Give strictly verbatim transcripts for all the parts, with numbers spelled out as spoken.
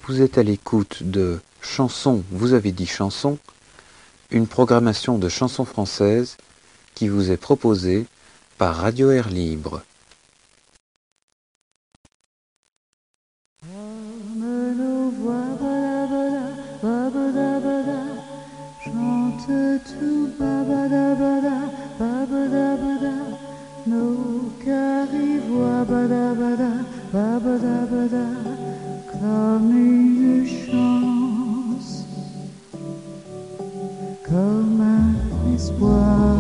Vous êtes à l'écoute de Chansons, vous avez dit chansons, une programmation de chansons françaises qui vous est proposée par Radio Air Libre. Comme nos voix, bada, bada, bada, bada, chante tout, bada, bada, bada, bada, nos cœurs y voient, bada, bada, bada, bada, comme une chance, comme un espoir.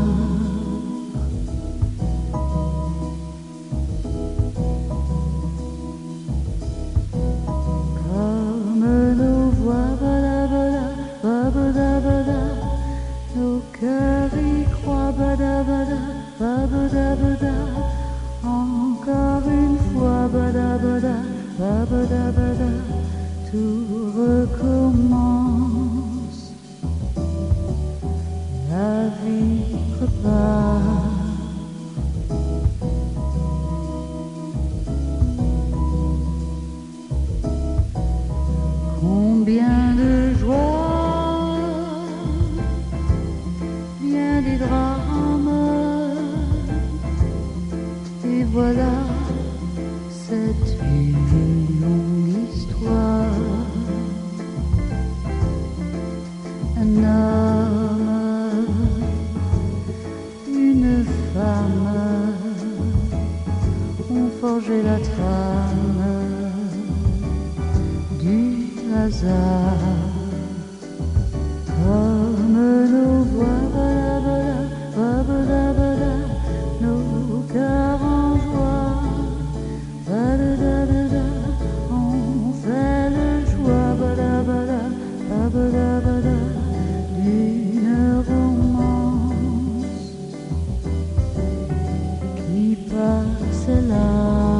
Nos cœurs y croient, bada bada, bada bada. Encore une fois, bada bada, bada bada. Tout recommence. La vie repart. Combien de joie. Des drames, et voilà, c'est une longue histoire. Un homme, une femme ont forgé la trame du hasard. Comme nos voix, nos cœurs en joie, on fait le choix d'une romance qui passe là.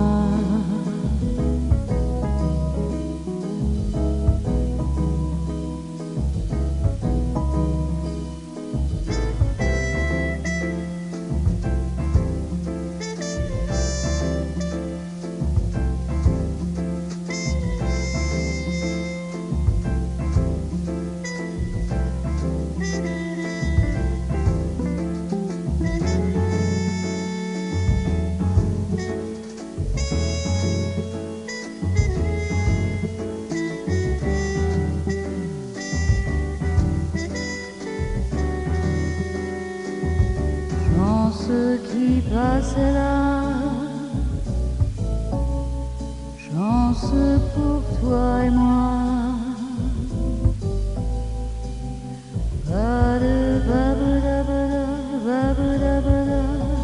Chance qui passe là, chance pour toi et moi. Bada, bada, bada, bada, bada.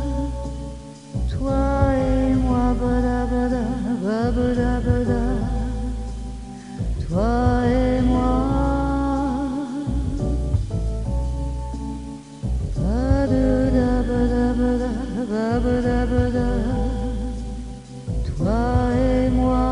Toi et moi, bada, bada, bada, bada. Toi et moi. Bada, bada, toi et moi.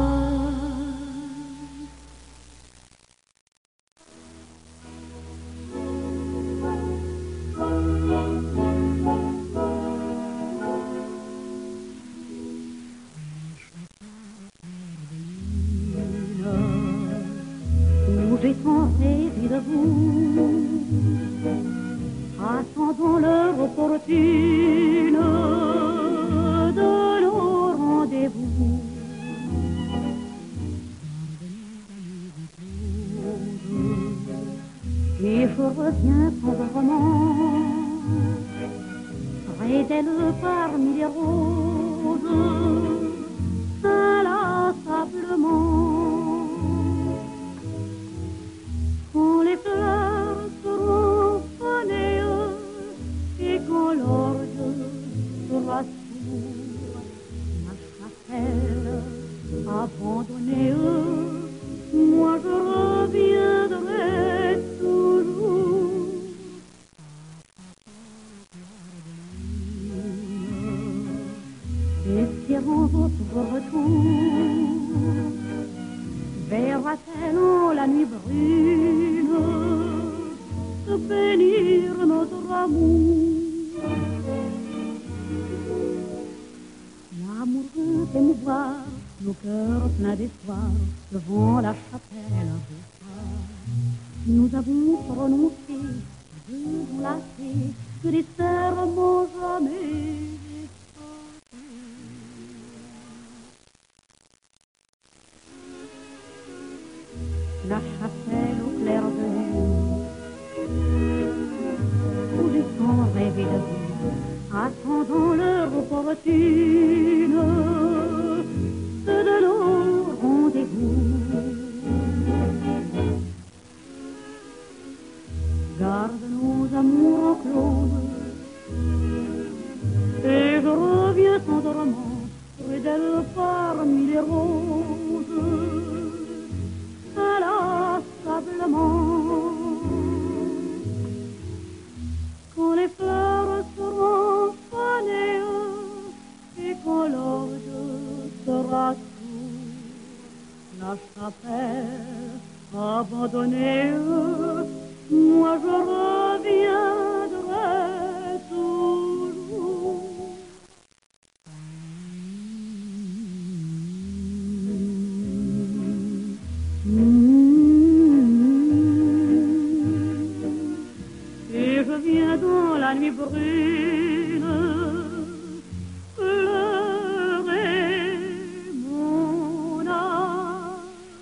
Où j'ai tant rêvé de vous, attendons l'heure opportune de nos rendez-vous. Et je reviens tendrement, près d'elle parmi les roses, inlassablement. Quand les fleurs seront fanées et quand l'orgue sera sourd, ma chapelle abandonnée, moi je reviendrai toujours. Espérant votre retour, verra-t-elle en la nuit brune se bénir notre amour? L'amour peut émouvoir nos cœurs pleins d'espoir devant la chapelle un beau soir. Nous avons prononcé à deux enlacés que les serments jamais effacés. La chapelle au clair de lune, où j'ai tant rêvé de vous, attendant l'heure opportune de nos rendez-vous. Garde nos amours en close, et je reviens tendrement près d'elle parmi les roses, inlassablement. Quand les fleurs seront fanées et quand l'orge sera sourd, la chapelle abandonnée, moi je reviendrai toujours. Et je viens dans la nuit brune pleurer mon âme.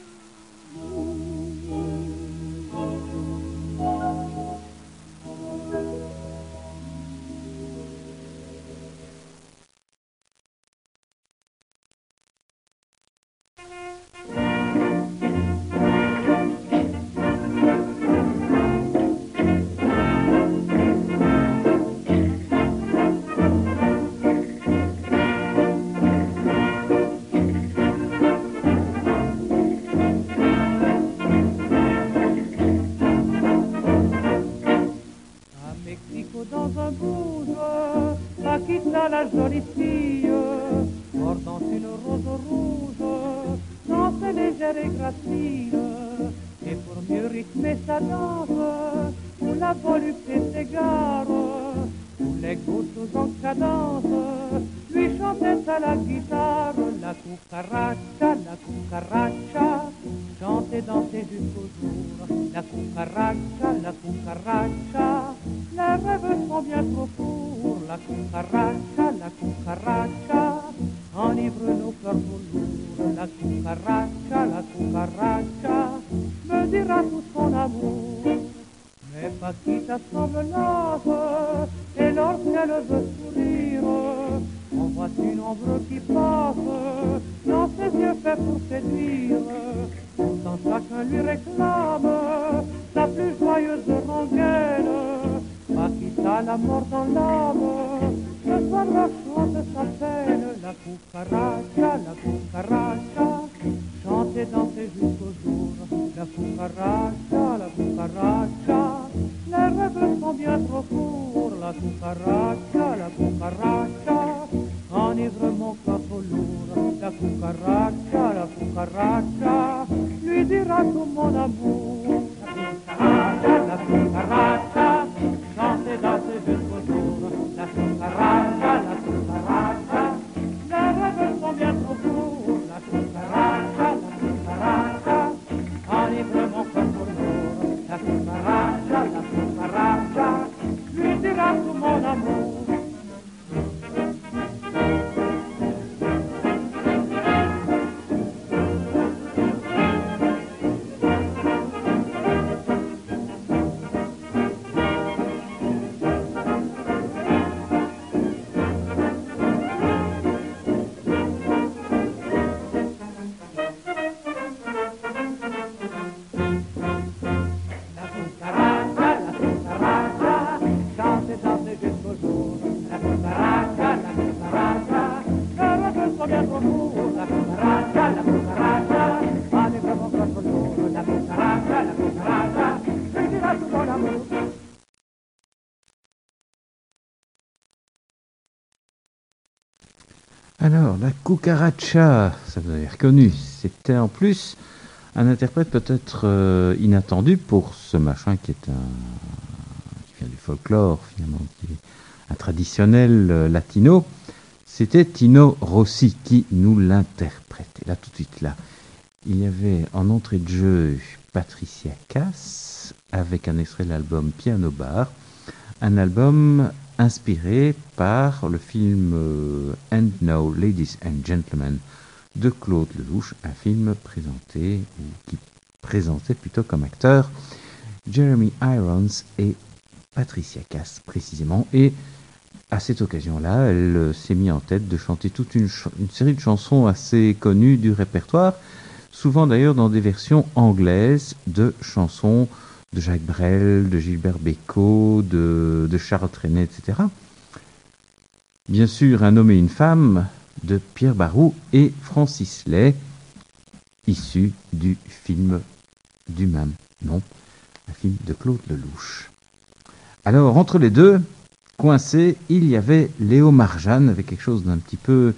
Dans un bouge, Paquita la jolie fille, portant une rose rouge, danse légère et gracile, et pour mieux rythmer sa danse, où la volupté s'égare, où les gouttes en cadence, lui chantait à la guitare, la cucaracha, la cucaracha, chantait, dansait jusqu'au jour, la cucaracha, la cucaracha. Les rêves sont bien trop courts, la cucaracha, la cucaracha, enivre nos cœurs trop lourds, la cucaracha, la cucaracha, me dira tout son amour. Mais Paquita semble lasse, et lorsqu'elle veut sourire, on voit une ombre qui passe, dans ses yeux faits pour séduire, pourtant chacun lui réclame sa plus joyeuse rengaine. Paquita la mort dans l'âme, ce soir la chante sa peine, la cucaracha, la cucaracha, chantez, dansez jusqu'au jour, la cucaracha, la cucaracha, les rêves sont bien trop courts, la cucaracha, la cucaracha, enivre mon corps trop lourd, la cucaracha, la cucaracha, lui dira tout mon amour, la cucaracha, la cucaracha, chantez, dansez jusqu'au jour, la cucaracha, la cucaracha, les rêves sont bien trop courts, la cucaracha, la cucaracha, enivre mon corps trop lourd, la cucaracha, la cucaracha, lui dira tout mon amour. Alors, la cucaracha, ça vous avez reconnu, c'était en plus un interprète peut-être euh, inattendu pour ce machin qui est un qui vient du folklore finalement, qui est un traditionnel euh, latino. C'était Tino Rossi qui nous l'interprétait. Là, tout de suite, là, il y avait en entrée de jeu Patricia Cass avec un extrait de l'album Piano Bar, un album inspiré par le film euh, And Now, Ladies and Gentlemen de Claude Lelouch, un film présenté, ou qui présentait plutôt comme acteur Jeremy Irons et Patricia Cass précisément. Et à cette occasion-là, elle s'est mise en tête de chanter toute une, ch- une série de chansons assez connues du répertoire, souvent d'ailleurs dans des versions anglaises de chansons de Jacques Brel, de Gilbert Bécaud, de, de Charles Trenet, et cetera. Bien sûr, Un homme et une femme de Pierre Barou et Francis Lay, issu du film du même nom, un film de Claude Lelouch. Alors, entre les deux, coincé, il y avait Léo Marjane avec quelque chose d'un petit peu,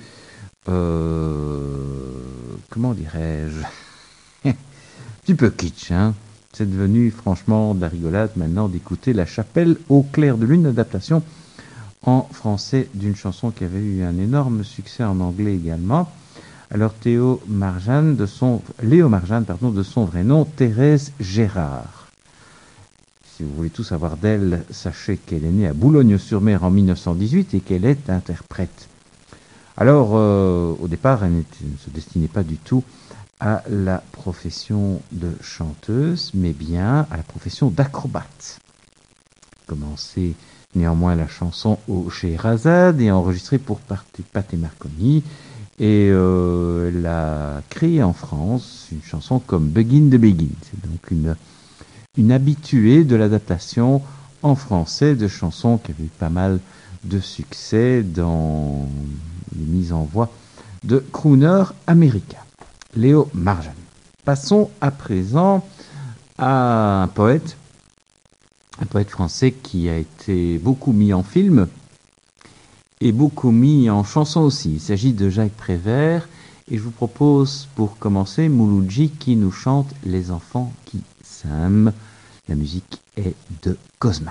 euh, comment dirais-je, un petit peu kitsch, hein. C'est devenu franchement de la rigolade maintenant d'écouter La Chapelle au clair de lune, adaptation en français d'une chanson qui avait eu un énorme succès en anglais également. Alors Théo Marjane, de son, Léo Marjane, pardon, de son vrai nom, Thérèse Gérard. Si vous voulez tout savoir d'elle, sachez qu'elle est née à Boulogne-sur-Mer en mille neuf cent dix-huit et qu'elle est interprète. Alors, euh, au départ, elle ne se destinait pas du tout à la profession de chanteuse, mais bien à la profession d'acrobate. Commencé néanmoins la chanson au Scheherazade et enregistrée pour Pathé Marconi, et euh, elle a créé en France une chanson comme Begin de Begin. C'est donc une, une habituée de l'adaptation en français de chansons qui avaient eu pas mal de succès dans les mises en voix de crooners américains. Léo Marjane. Passons à présent à un poète, un poète français qui a été beaucoup mis en film et beaucoup mis en chanson aussi. Il s'agit de Jacques Prévert et je vous propose pour commencer Mouloudji qui nous chante Les enfants qui s'aiment. La musique est de Cosma.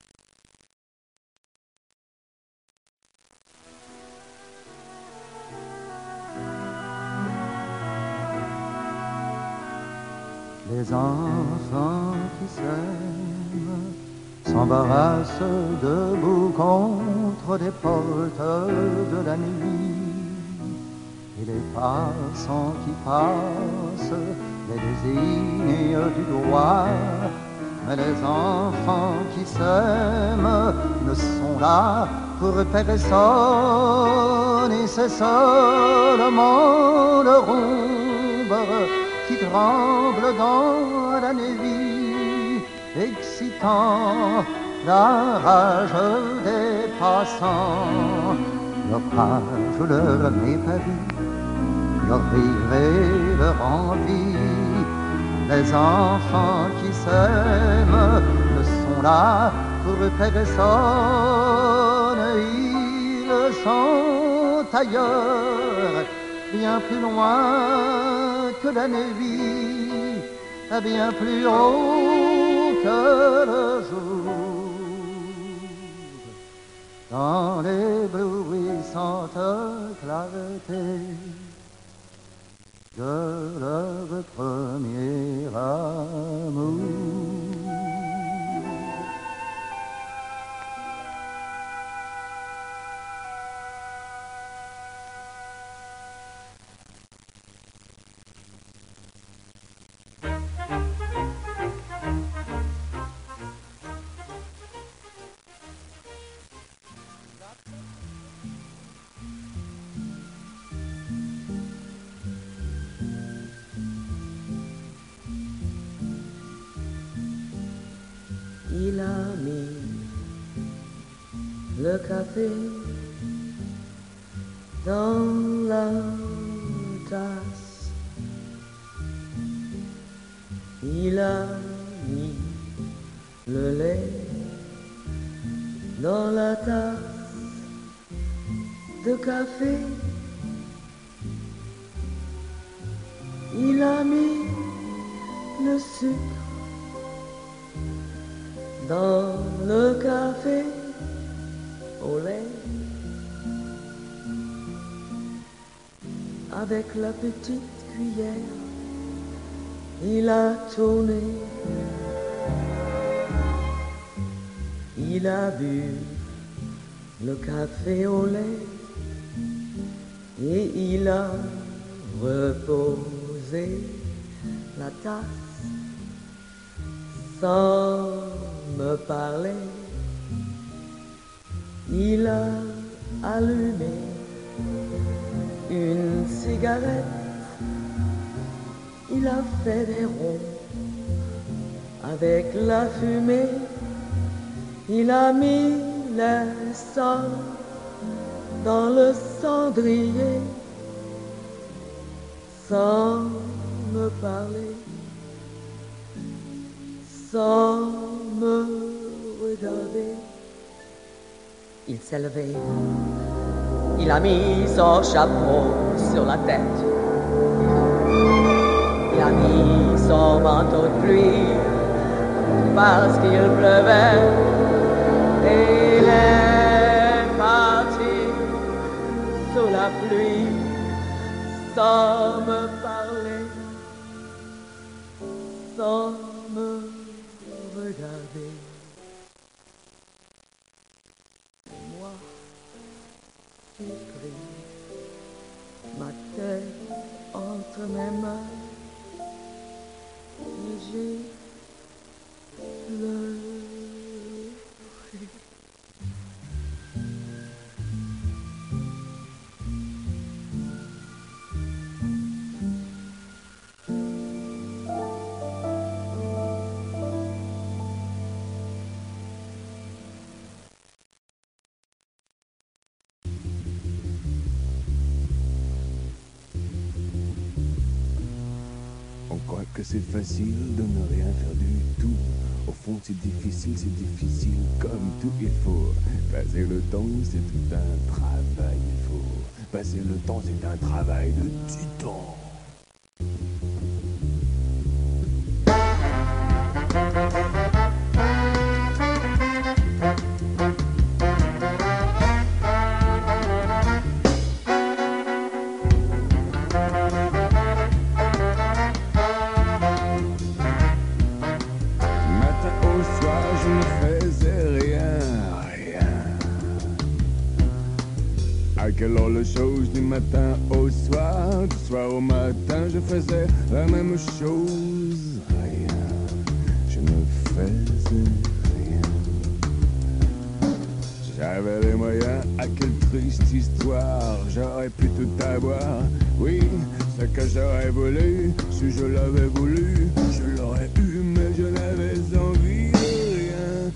Les enfants qui s'aiment s'embarrassent debout contre des portes de la nuit. Et les passants qui passent les désignent du doigt. Mais les enfants qui s'aiment ne sont là pour personne. Et c'est seulement leur ombre qui tremble dans la nuit, excitant la rage des passants. Leur rage leur n'est pas vue, leur rire et leur envie. Les enfants qui s'aiment ne sont là pour personne. Ils sont ailleurs, bien plus loin que la nuit, bien plus haut que le jour. Dans l'éblouissante clarté de leur premier amour. Il a mis le café dans la tasse. Il a mis le lait dans la tasse de café. Il a mis le sucre dans le café au lait. avec la petite cuillère, il a tourné, il a bu le café au lait et il a reposé la tasse sans me parler. Il a allumé une cigarette, il a fait des ronds avec la fumée, il a mis le sang dans le cendrier sans me parler, sans me regarder. Il s'est levé, il a mis son chapeau sur la tête, il a mis son manteau de pluie parce qu'il pleuvait et il est parti sous la pluie sans me parler, sans me regarder. Moi, j'ai pris ma tête entre mes mains et j'ai pleuré. Que c'est facile de ne rien faire du tout. Au fond c'est difficile, c'est difficile comme tout. Il faut passer le temps, c'est tout un travail. Il faut passer le temps, c'est un travail de titan. Quelle heure chose du matin au soir, du soir au matin, je faisais la même chose. Rien, je ne faisais rien. J'avais les moyens, à quelle triste histoire. J'aurais pu tout avoir, oui, ce que j'aurais voulu. Si je l'avais voulu, je l'aurais eu, mais je n'avais envie de rien.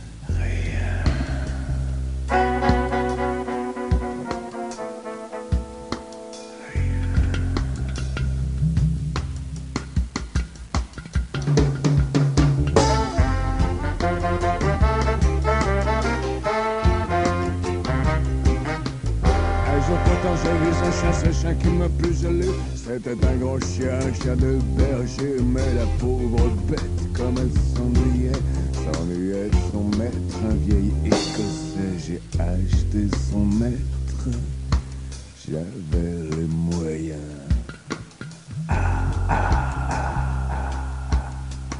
Ce chien qui m'a plus gelé, c'était un gros chien, un chien de berger. Mais la pauvre bête, comme elle s'ennuyait, s'ennuyait de son maître, un vieil écossais. J'ai acheté son maître, j'avais les moyens. Ah, ah, ah,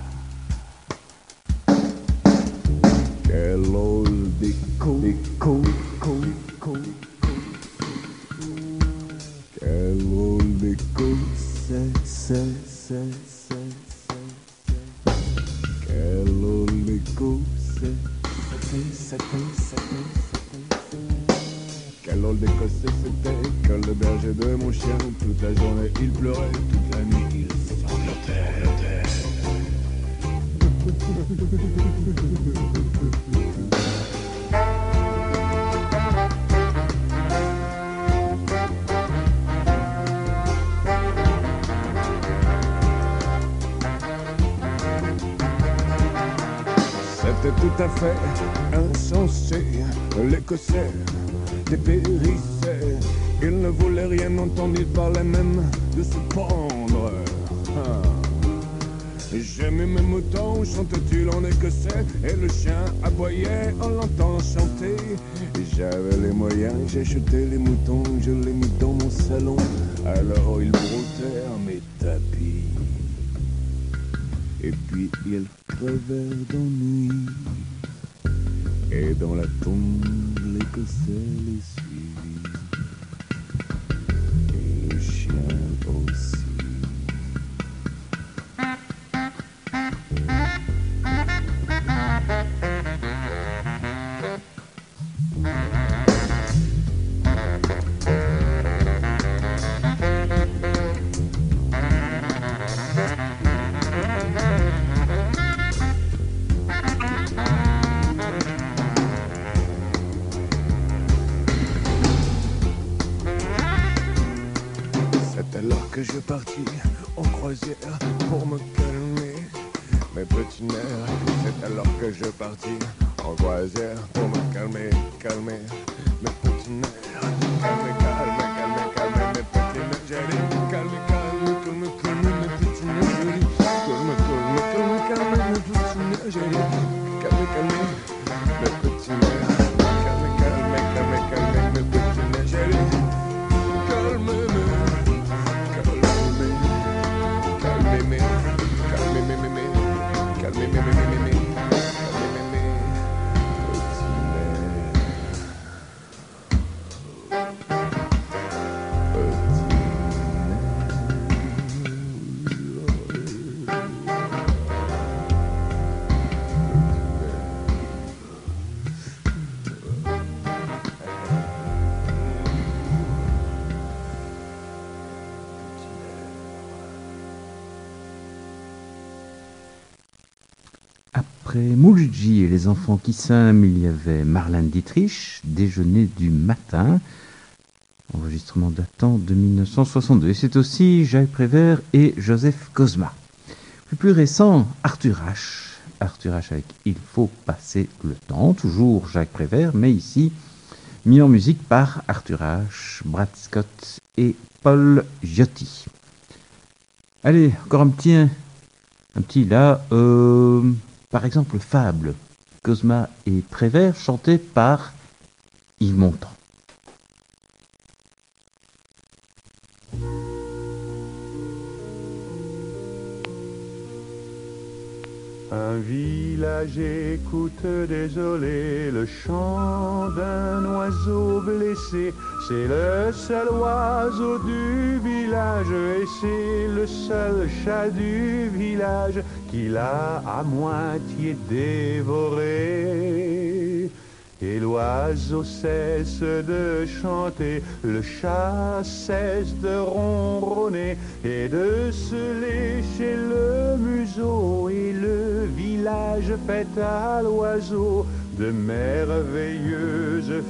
ah. Quel old déco, déco, déco, déco. Quel rôle d'écho, c'est, c'est, c'est, c'est, c'est, quel rôle d'écho, c'est, c'était, c'était, c'était, c'était, quel rôle d'écossais c'était, que le berger de mon chien, toute la journée il pleurait, toute la nuit il sanglotait. C'était tout à fait insensé, l'Écossais dépérissait. Il ne voulait rien entendre, il parlait même de se pendre. Ah. J'ai mis mes moutons, chante-t-il en écossais, et le chien aboyait, on l'entend chanter. J'avais les moyens, j'ai acheté les moutons, je les mis dans mon salon, alors ils broutèrent mes tapis. Et puis ils crevèrent d'ennui, et dans la tombe, l'écossais les suivit, et le chien aussi. Que je partis en croisière pour me calmer mes petits nerfs. C'est alors que je partis en croisière pour me calmer, calmer mes petits nerfs. Calmer, calmer, calmer, calmer mes petits nerfs. J'ai dit calmer, calmer, calmer, calmer mes petits nerfs. J'ai dit calmer, calmer, calmer, calmer mes petits nerfs. J'ai dit calmer, calmer mes petits nerfs. Calmer, calmer, calmer, calmer mes petits nerfs. J'ai dit calmer mes Après Moulji et les enfants qui s'aiment, il y avait Marlène Dietrich, Déjeuner du matin, enregistrement datant de mille neuf cent soixante-deux. Et c'est aussi Jacques Prévert et Joseph Cosma. Le plus récent, Arthur H. Arthur H avec Il faut passer le temps, toujours Jacques Prévert, mais ici mis en musique par Arthur H, Brad Scott et Paul Giotti. Allez, encore un petit, un petit là... Euh... Par exemple, Fable, Cosma et Prévert, chanté par Yves Montand. Un village écoute désolé le chant d'un oiseau blessé. C'est le seul oiseau du village et c'est le seul chat du village qui l'a à moitié dévoré. Et l'oiseau cesse de chanter, le chat cesse de ronronner et de se lécher le museau. Et le village fête à l'oiseau de merveilleuses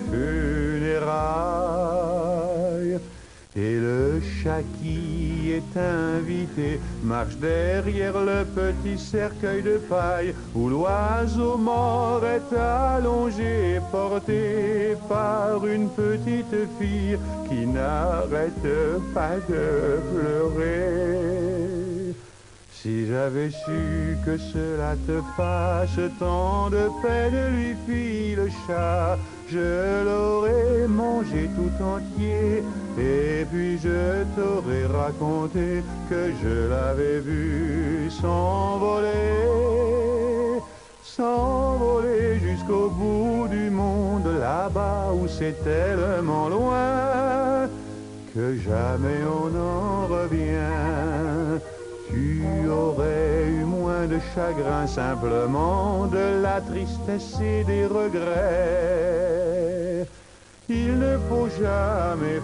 funérailles. Et le chat qui est invité marche derrière le petit cercueil de paille où l'oiseau mort est allongé, porté par une petite fille qui n'arrête pas de pleurer. Si j'avais su que cela te fasse tant de peine, lui fit le chat, je l'aurais mangé tout entier, et puis je t'aurais raconté que je l'avais vu s'envoler, s'envoler jusqu'au bout du monde, là-bas où c'est tellement loin, que jamais on n'en revient. Tu aurais eu moins de chagrin, simplement de la tristesse et des regrets. Il ne faut jamais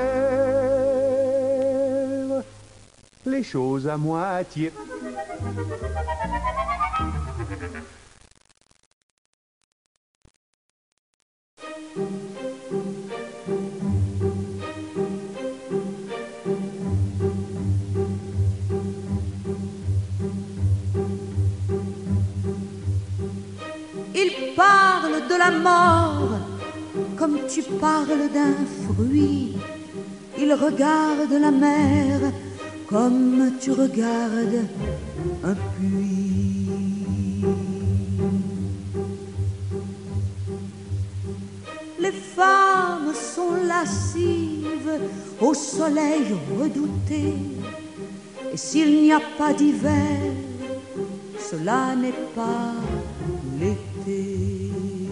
faire les choses à moitié. Il parle de la mort comme tu parles d'un fruit. il regarde la mer comme tu regardes un puits. Les femmes sont lascives au soleil redouté, et s'il n'y a pas d'hiver, cela n'est pas l'été.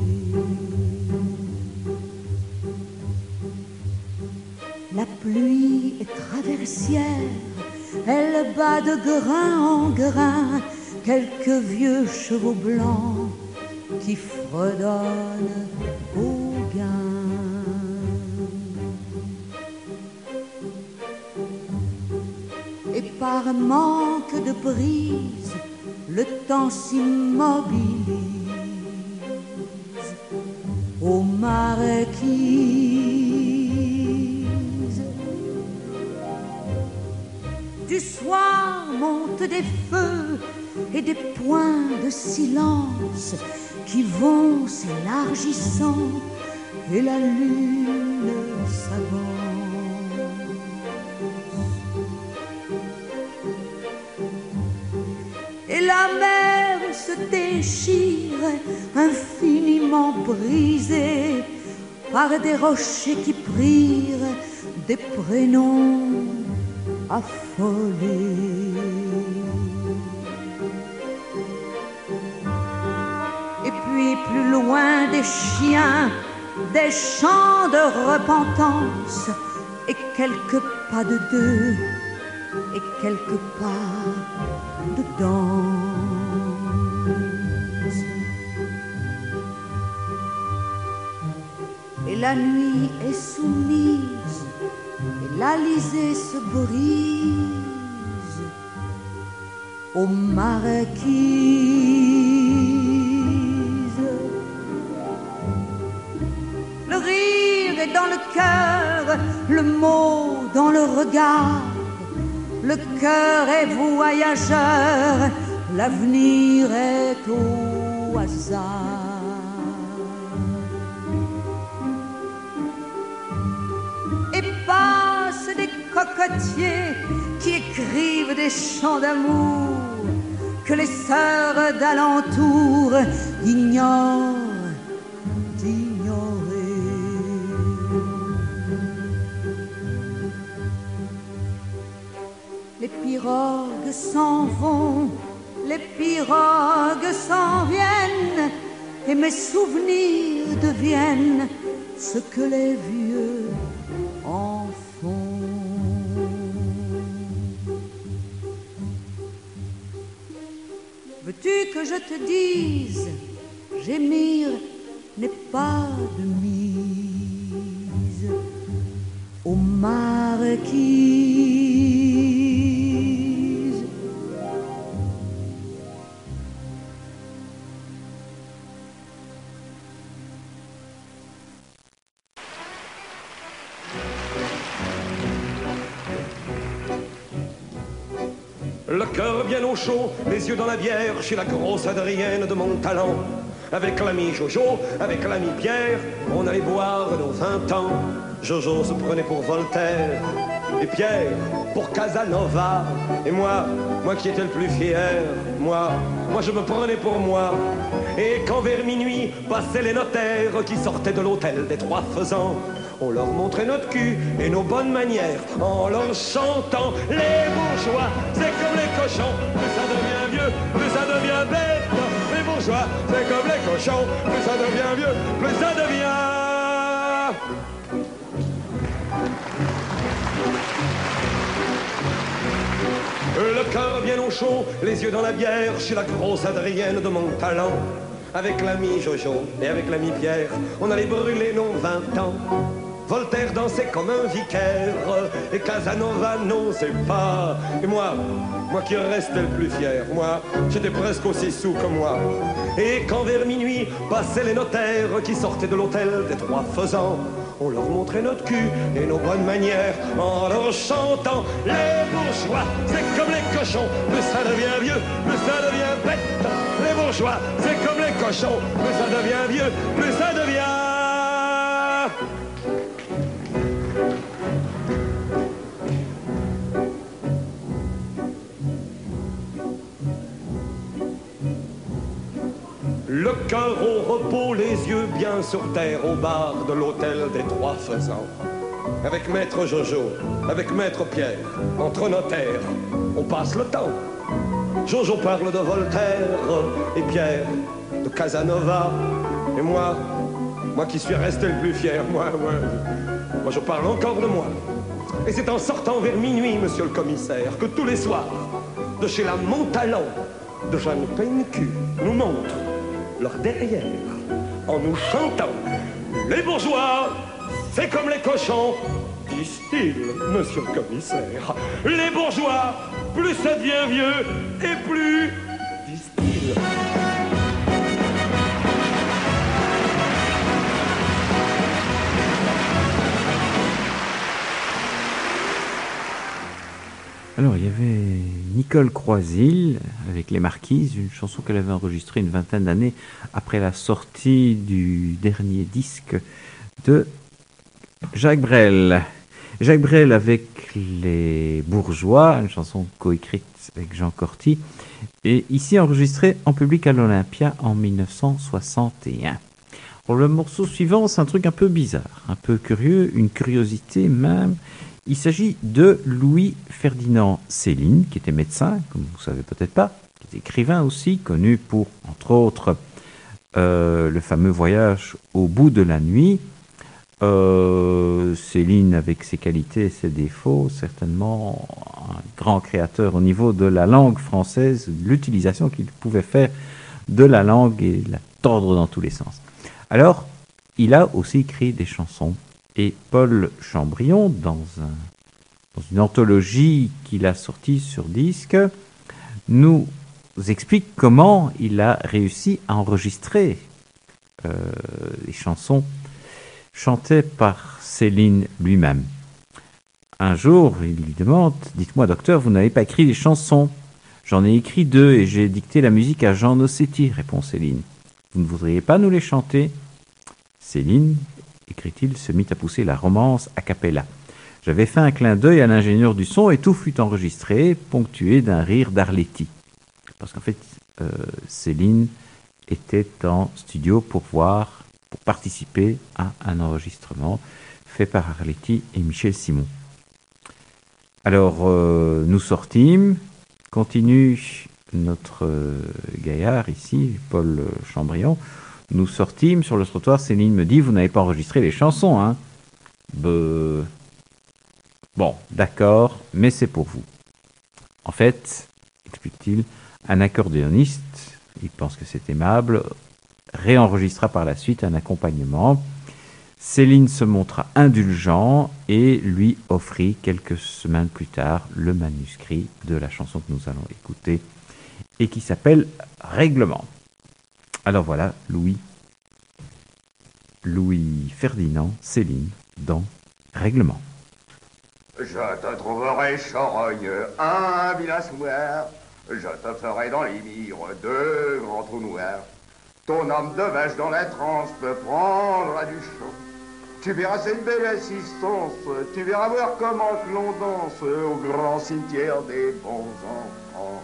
La pluie est traversière, elle bat de grain en grain quelques vieux chevaux blancs qui fredonnent au gain. Et par manque de brise, le temps s'immobilise aux marquises. Du soir montent des feux et des points de silence qui vont s'élargissant, et la lune s'avance. Et la mer se déchire, infiniment brisée par des rochers qui prirent des prénoms affolés. Et puis plus loin des chiens, des chants de repentance, et quelques pas de deux, et quelques pas de danse. Et la nuit est soumise, et l'Alizé se brise aux marquises. Le rire est dans le cœur, le mot dans le regard. Le cœur est voyageur, l'avenir est au hasard. Et passent des cocotiers qui écrivent des chants d'amour que les sœurs d'alentour ignorent d'ignorer. Les pirogues s'en vont, les pirogues s'en viennent, et mes souvenirs deviennent ce que les vieux en font. Veux-tu que je te dise, gémir n'est pas de mise aux marquises. Le cœur bien au chaud, les yeux dans la bière, chez la grosse Adrienne de mon talent. Avec l'ami Jojo, avec l'ami Pierre, on allait boire nos vingt ans. Jojo se prenait pour Voltaire, et Pierre pour Casanova. Et moi, moi qui étais le plus fier, moi, moi je me prenais pour moi. Et quand vers minuit passaient les notaires qui sortaient de l'hôtel des Trois Faisans, on leur montrait notre cul et nos bonnes manières en leur chantant les bourgeois, c'est comme les cochons, plus ça devient vieux, plus ça devient bête. Les bourgeois, c'est comme les cochons, plus ça devient vieux, plus ça devient... Le cœur bien au chaud, les yeux dans la bière, chez la grosse Adrienne de mon talent. Avec l'ami Jojo et avec l'ami Pierre, on allait brûler nos vingt ans. Voltaire dansait comme un vicaire, et Casanova n'osait pas. Et moi, moi qui restais le plus fier, moi, j'étais presque aussi sous que moi. Et quand vers minuit passaient les notaires qui sortaient de l'hôtel des Trois Faisans, on leur montrait notre cul et nos bonnes manières en leur chantant les bourgeois, c'est comme les cochons, plus ça devient vieux, plus ça devient bête. Les bourgeois, c'est comme les cochons, plus ça devient vieux, plus ça devient... le cœur au repos, les yeux bien sur terre, au bar de l'hôtel des Trois Faisans. Avec maître Jojo, avec maître Pierre, entre notaires, on passe le temps. Jojo parle de Voltaire et Pierre de Casanova. Et moi, moi qui suis resté le plus fier, moi, moi, moi je parle encore de moi. Et c'est en sortant vers minuit, monsieur le commissaire, que tous les soirs, de chez la Montalon, de Jeanne Pencu, nous montrent leur derrière, en nous chantant. Les bourgeois, c'est comme les cochons, disent-ils, monsieur le commissaire. Les bourgeois, plus ça devient vieux, et plus, disent-ils. Alors, il y avait Nicole Croisil avec Les Marquises, une chanson qu'elle avait enregistrée une vingtaine d'années après la sortie du dernier disque de Jacques Brel. Jacques Brel avec Les Bourgeois, une chanson coécrite avec Jean Corty, et ici enregistrée en public à l'Olympia en mille neuf cent soixante et un. Alors, le morceau suivant, c'est un truc un peu bizarre, un peu curieux, une curiosité même. Il s'agit de Louis-Ferdinand Céline, qui était médecin, comme vous ne savez peut-être pas, qui était écrivain aussi, connu pour, entre autres, euh, le fameux voyage au bout de la nuit. Euh, Céline, avec ses qualités et ses défauts, certainement un grand créateur au niveau de la langue française, l'utilisation qu'il pouvait faire de la langue et la tordre dans tous les sens. Alors, il a aussi écrit des chansons. Et Paul Chambrion, dans, un, dans une anthologie qu'il a sortie sur disque, nous explique comment il a réussi à enregistrer euh, les chansons chantées par Céline lui-même. Un jour, il lui demande « Dites-moi, docteur, vous n'avez pas écrit des chansons ?»« J'en ai écrit deux et j'ai dicté la musique à Jean Nossetti, répond Céline. « Vous ne voudriez pas nous les chanter ?» Céline, écrit-il, se mit à pousser la romance a cappella. J'avais fait un clin d'œil à l'ingénieur du son et tout fut enregistré, ponctué d'un rire d'Arletty. Parce qu'en fait, euh, Céline était en studio pour voir, pour participer à un enregistrement fait par Arletty et Michel Simon. Alors, euh, nous sortîmes, continue notre euh, gaillard ici, Paul Chambrion. Nous sortîmes sur le trottoir, Céline me dit « Vous n'avez pas enregistré les chansons, hein ?» Be... Bon, d'accord, mais c'est pour vous. En fait, explique-t-il, un accordéoniste, il pense que c'est aimable, réenregistra par la suite un accompagnement. Céline se montra indulgent et lui offrit quelques semaines plus tard le manuscrit de la chanson que nous allons écouter et qui s'appelle « Règlement ». Alors voilà, Louis, Louis-Ferdinand Céline dans Règlement. Je te trouverai charogne, un vilain soir, je te ferai dans les mires deux grands trous noirs. Ton homme de vache dans la transe te prendra du chaud. Tu verras cette belle assistance, tu verras voir comment que l'on danse au grand cimetière des bons enfants.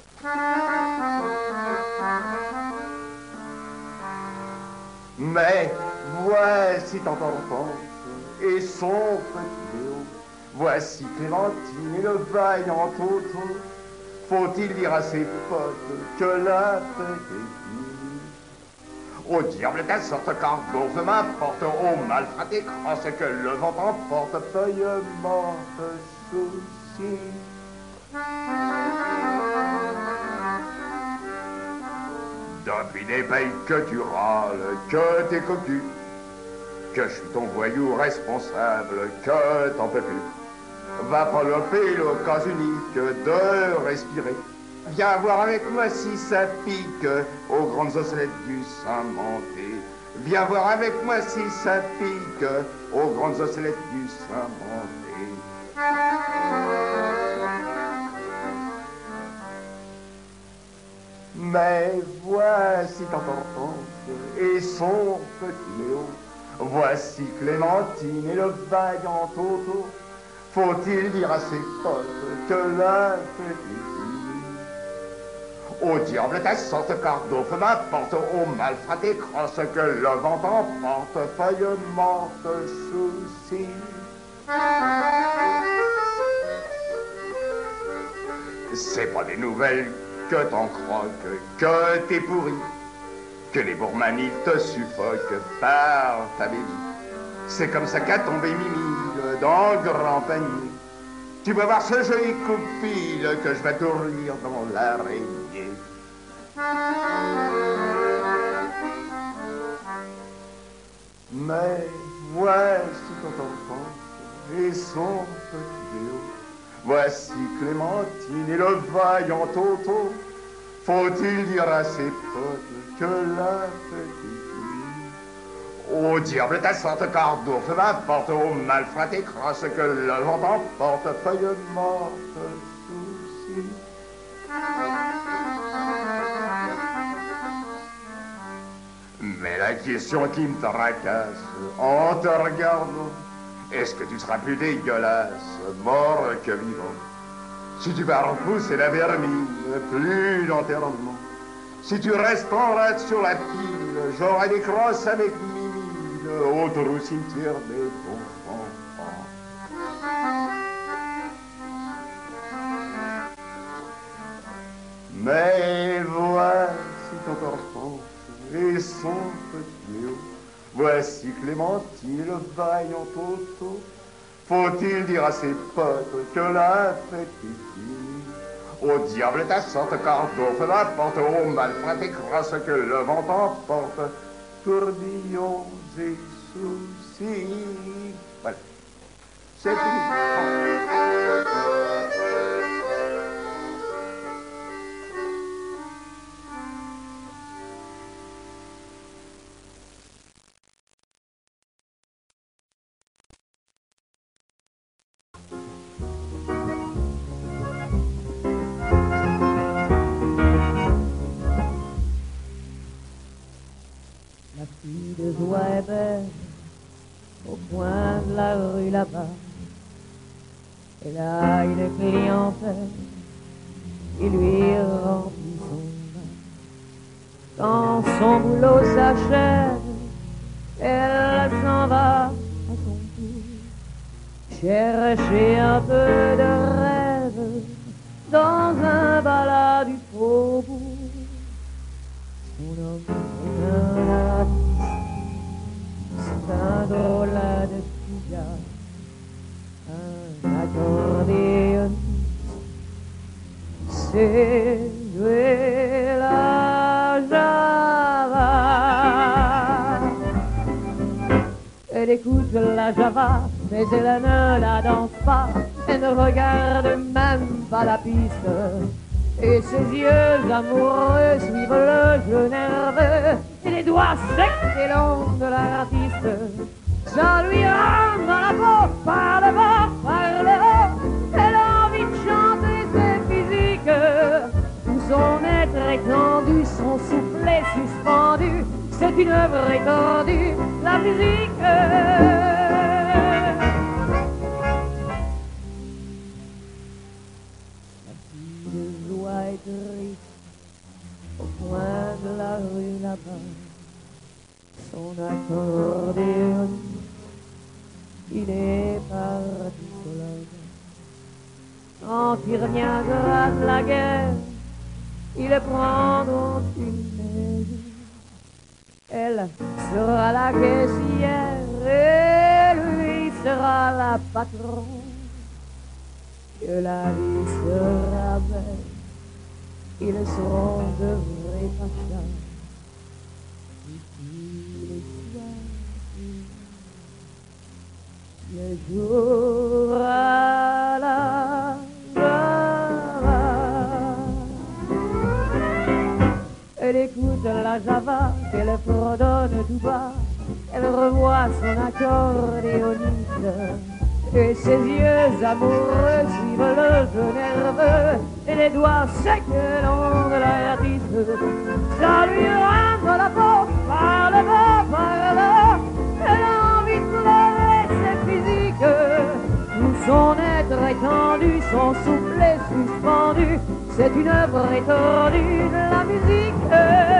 Mais voici tant d'enfance et son petit Léo. Voici Clémentine et le vaillant Toto. Faut-il dire à ses potes que la fête est finie? Au diable ta sorte, car gonfle m'importe, au malfraté crasse que le vent emporte, feuille morte, souci. Depuis des pays que tu râles, que t'es cocu, que je suis ton voyou responsable, que t'en peux plus. Va palper l'occasion unique de respirer. Viens voir avec moi si ça pique aux grandes ossellettes du Saint-Monté. Viens voir avec moi si ça pique aux grandes ossellettes du Saint-Monté. Mais voici tant d'enfance et son petit Léo. Voici Clémentine et le vaillant Toto. Faut-il dire à ses potes que la fête est finie? Au diable ta sorte cardo, feu m'apporte, au malfraté crosse que le vent emporte, feuille morte, souci. C'est pas des nouvelles que t'en croques, que t'es pourri, que les bourmanies te suffoquent par ta bélie. C'est comme ça qu'a tombé Mimi dans le grand panier. Tu vas voir ce joli coup-pile que je vais tourner dans l'araignée. Mais voici ton enfant et son petit Léo. Voici Clémentine et le vaillant Toto. Faut-il dire à ses potes que la petite fille, au diable ta sorte cardo, feu m'apporte, au malfraté crasse que le vent emporte, feuille morte, souci. Mais la question qui me tracasse en te regardant, est-ce que tu seras plus dégueulasse, mort que vivant? Si tu vas repousser la vermine, plus d'enterrement. Si tu restes en rade sur la pile, j'aurai des crosses avec Mimile au trou cimetière des bons enfants. Mais voici ton torchon et son petit Léo. Voici Clémentine, le vaillant Toto. Faut-il dire à ses potes que la fête est finie? Au diable ta sorte cardo, feu m'apporte, au malfraté crasse que le vent emporte, tourbillons et soucis. Voilà. C'est fini. La fille de joie est belle au coin de la rue là-bas. Elle a une clientèle qui lui remplit son bar. Quand son boulot s'achève, elle s'en va à son tour chercher un peu de rêve dans un bala du faubourg. Son homme est un artiste, c'est un drôle de figure, un accordéoniste, c'est jouer la java. Elle écoute la java, mais elle ne la danse pas, elle ne regarde même pas la piste. Et ses yeux amoureux suivent le jeu nerveux et les doigts secs et longs de l'artiste. Ça lui rentre dans la peau par le bas, par le haut. Elle a envie de chanter, c'est physique. Tout son être étendu, son soufflet suspendu, c'est une œuvre étendue, la musique. Au coin de la rue là-bas, son accordéon, il est parti seul. Quand il reviendra de la guerre, ils prendront une maison. Elle sera la caissière et lui sera la patronne. Que la vie sera belle, ils seront de vrais pachas. Le jour à la java. Elle écoute la java, qu'elle fredonne tout bas. Elle revoit son accordéoniste. Et ses yeux amoureux suivent le jeu nerveux et les doigts secs et longs de l'artiste. Ça lui rentre la peau par le bas, par là. Elle a envie de pleurer, c'est physique. Tout son être étendu, son souffle est suspendu, c'est une œuvre étendue de la musique.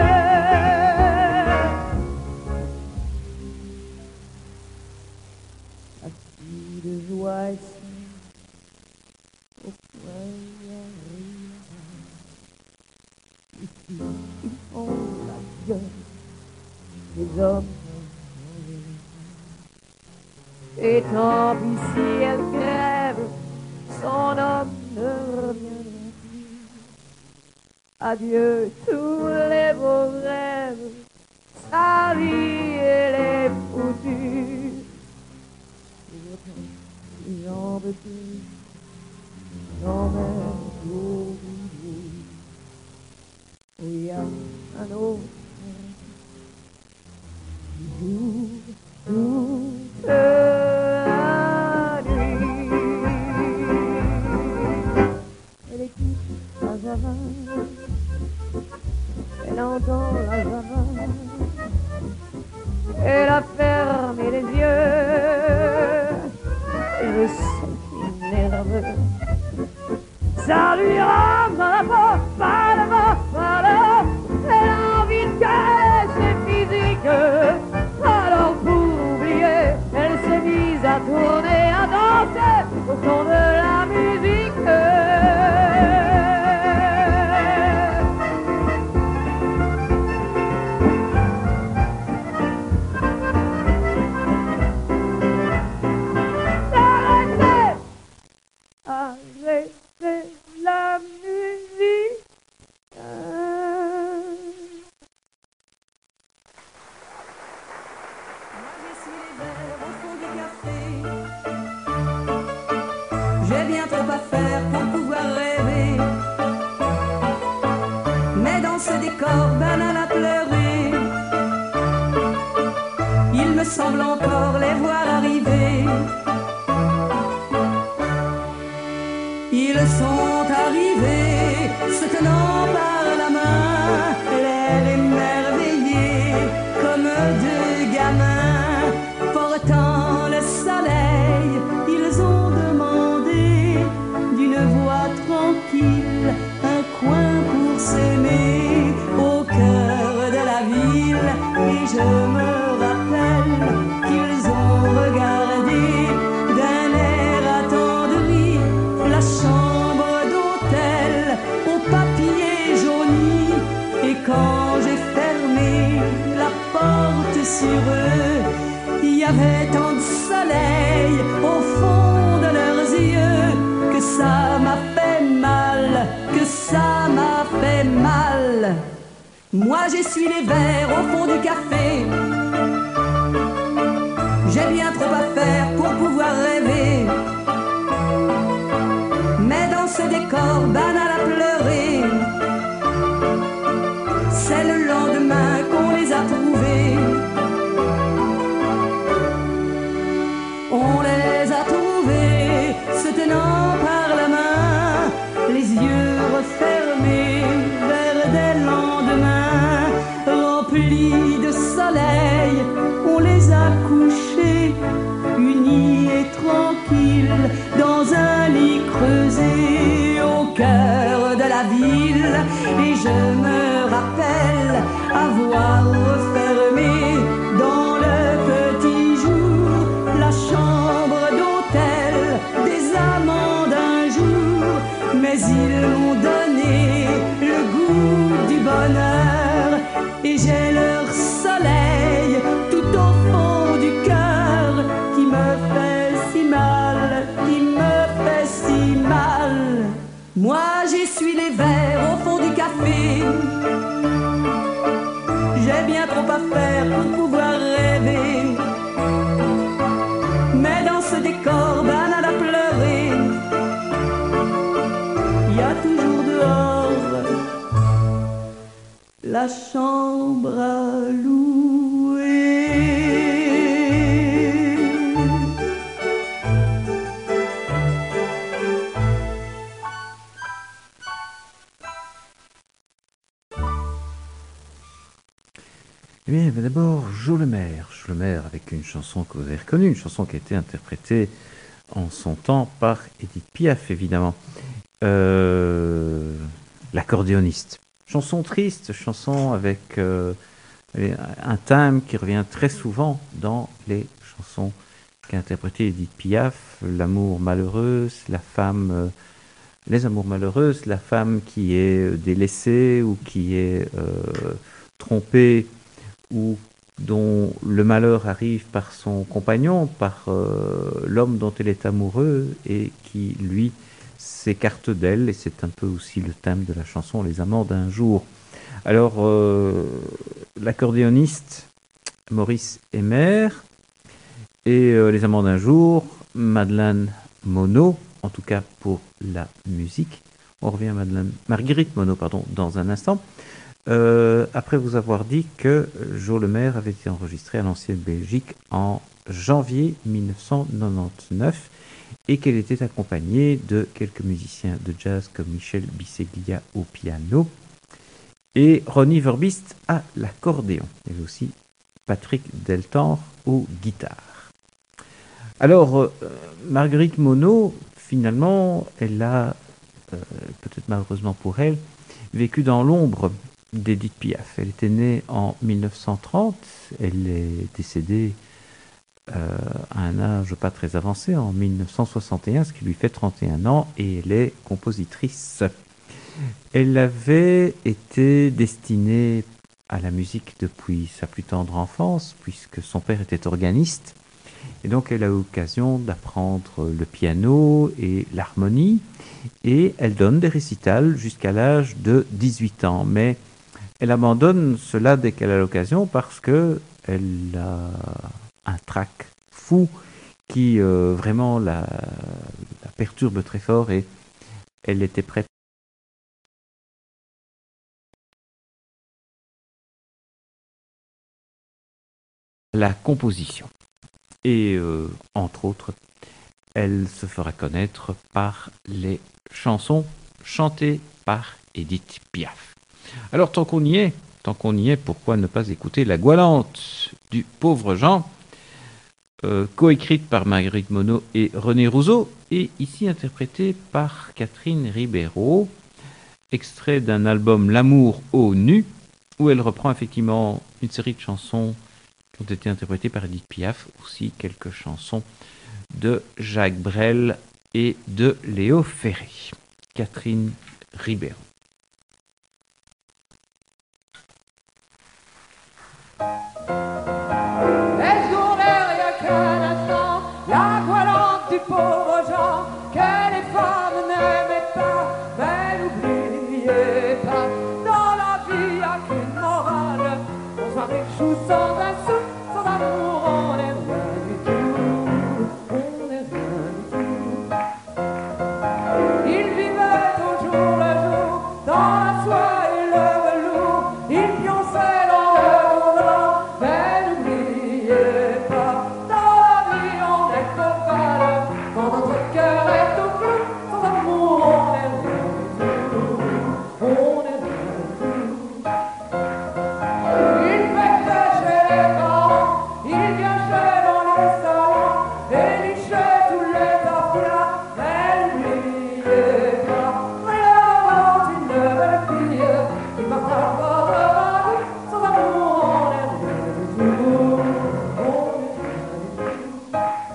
Assis de joie ici, au point ici, ils font la gueule, les hommes. Et tant pis si elle crève, son homme ne reviendra plus. Adieu tous les beaux rêves, sa vie elle est foutue. J'en veux plus, j'emmène au bout. Il y a un autre qui joue toute la nuit. Elle écoute la java, elle entend la java, elle a fermé les yeux, je sais qu'il est nerveux. Ça lui rend la peau, pas le mot, pas le, elle a envie de caresser physique. Alors pour oublier, elle s'est mise à tourner, à danser au son de la musique. La musique. Moi j'ai su les verres au fond du café. J'ai bien trop à faire pour pouvoir rêver. Mais dans ce décor banal à pleurer, il me semble encore les voir arriver. Ils sont arrivés, se tenant par la main, l'air émerveillé comme deux gamins. Portant le soleil, ils ont demandé d'une voix tranquille un coin pour s'aimer au cœur de la ville. Et je me rappelle qu'ils ont regardé d'un air attendri la chambre d'hôtel au papier jauni. Et quand j'ai fermé la porte sur eux, il y avait tant de soleil au fond de leurs yeux que ça m'a fait mal, que ça m'a fait mal. Moi j'essuie les verres au fond du café. J'ai bien trop à faire pour pouvoir rêver. Mais dans ce décor banal à pleurer, c'est le lendemain qu'on les a trouvés. On les a trouvés se tenant par la main, les yeux refermés vers des lendemains remplis de soleil. On les a couchés unis et tranquilles dans un lit creusé au cœur de la ville. Et je me rappelle avoir refermé dans le petit jour la chambre d'hôtel des amants d'un jour. Mais ils m'ont donné le goût du bonheur et j'ai leur soleil tout au fond du cœur qui me fait si mal, qui me fait si mal. Moi j'essuie les verres au fond du café. J'ai bien trop à faire pour pouvoir rêver. Mais dans ce décor banal à pleurer, il y a toujours dehors la chambre à louer. Eh bien, d'abord, Jo Le Maire. Jo Le Maire avec une chanson que vous avez reconnue, une chanson qui a été interprétée en son temps par Édith Piaf, évidemment. Euh, L'accordéoniste. Chanson triste, chanson avec euh, un thème qui revient très souvent dans les chansons qu'a interprété Édith Piaf, l'amour malheureux, la femme, euh, les amours malheureuses, la femme qui est délaissée ou qui est euh, trompée ou dont le malheur arrive par son compagnon, par euh, l'homme dont elle est amoureuse et qui, lui, s'écarte d'elle. Et c'est un peu aussi le thème de la chanson Les amants d'un jour. Alors, euh, l'accordéoniste Maurice Aymer et euh, Les amants d'un jour, Madeleine Monod, en tout cas pour la musique. On revient à Madeleine, Marguerite Monod, pardon, dans un instant. Euh, après vous avoir dit que Jo Lemaire avait été enregistré à l'ancienne Belgique en janvier mille neuf cent quatre-vingt-dix-neuf et qu'elle était accompagnée de quelques musiciens de jazz comme Michel Bisseglia au piano et Ronnie Verbist à l'accordéon, et aussi Patrick Deltendre aux guitares. Alors, euh, Marguerite Monod, finalement, elle a, euh, peut-être malheureusement pour elle, vécu dans l'ombre d'Édith Piaf. Elle était née en mille neuf cent trente, elle est décédée euh, à un âge pas très avancé, en mille neuf cent soixante et un, ce qui lui fait trente et un ans, et elle est compositrice. Elle avait été destinée à la musique depuis sa plus tendre enfance, puisque son père était organiste, et donc elle a eu l'occasion d'apprendre le piano et l'harmonie, et elle donne des récitals jusqu'à l'âge de dix-huit ans, mais elle abandonne cela dès qu'elle a l'occasion parce que elle a un trac fou qui euh, vraiment la, la perturbe très fort et elle était prête à la composition. Et euh, entre autres, elle se fera connaître par les chansons chantées par Édith Piaf. Alors tant qu'on y est, tant qu'on y est, pourquoi ne pas écouter La Goualante du pauvre Jean, euh, coécrite par Marguerite Monod et René Rousseau, et ici interprétée par Catherine Ribeiro, extrait d'un album L'amour au nu, où elle reprend effectivement une série de chansons qui ont été interprétées par Édith Piaf, aussi quelques chansons de Jacques Brel et de Léo Ferré. Catherine Ribeiro. Est-ce qu'on n'est rien qu'un instant, la Goualante du pauvre Jean, que les femmes n'aimaient pas, mais n'oubliez pas, dans la vie y a qu'une morale, on s'en réjoue sans un sou, sans amour on n'est rien du tout, on n'est rien du tout. Il vivait au jour le jour, dans la soie et le velours, il pionçait dans le monde blanc, mais n'oubliez pas, dans la vie on est coupable, quand notre cœur est tout bleu, sans amour on n'est rien du tout, on n'est rien du tout. Il fêtait chez les parents, il viageait dans les salons, et lichait tous les tapelas, mais n'oubliez pas, rien une belle fille, qui partage pas de vie, sans amour on n'est rien du tout, on n'est rien du tout.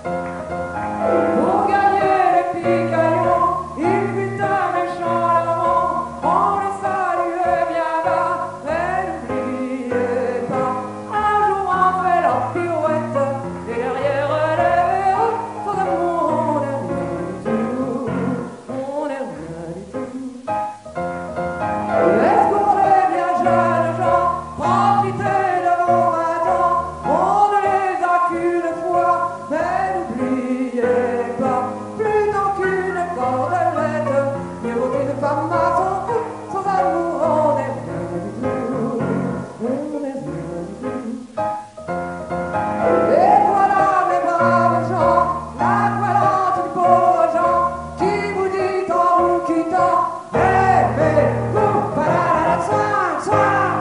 Pour gagner les picaillons, il fut un méchant amant, on le saluait bien bas, mais n'oubliez pas, un jour on fait la pirouette, et derrière les verrous, sans amour on n'est rien du tout, on n'est rien du tout. Est-ce qu'on est bien jeunes gens, profitez de vos vingt ans, on ne les a qu'une fois, mais n'oubliez pas, plutôt qu'une cordelette, mieux vaut une femme à son cou, sans amour on n'est rien du tout, on n'est rien du tout. Et voilà mes braves gens, la Goualante du pauvre Jean, qui vous dit en vous quittant, aimez-vous, palala, soin, soin.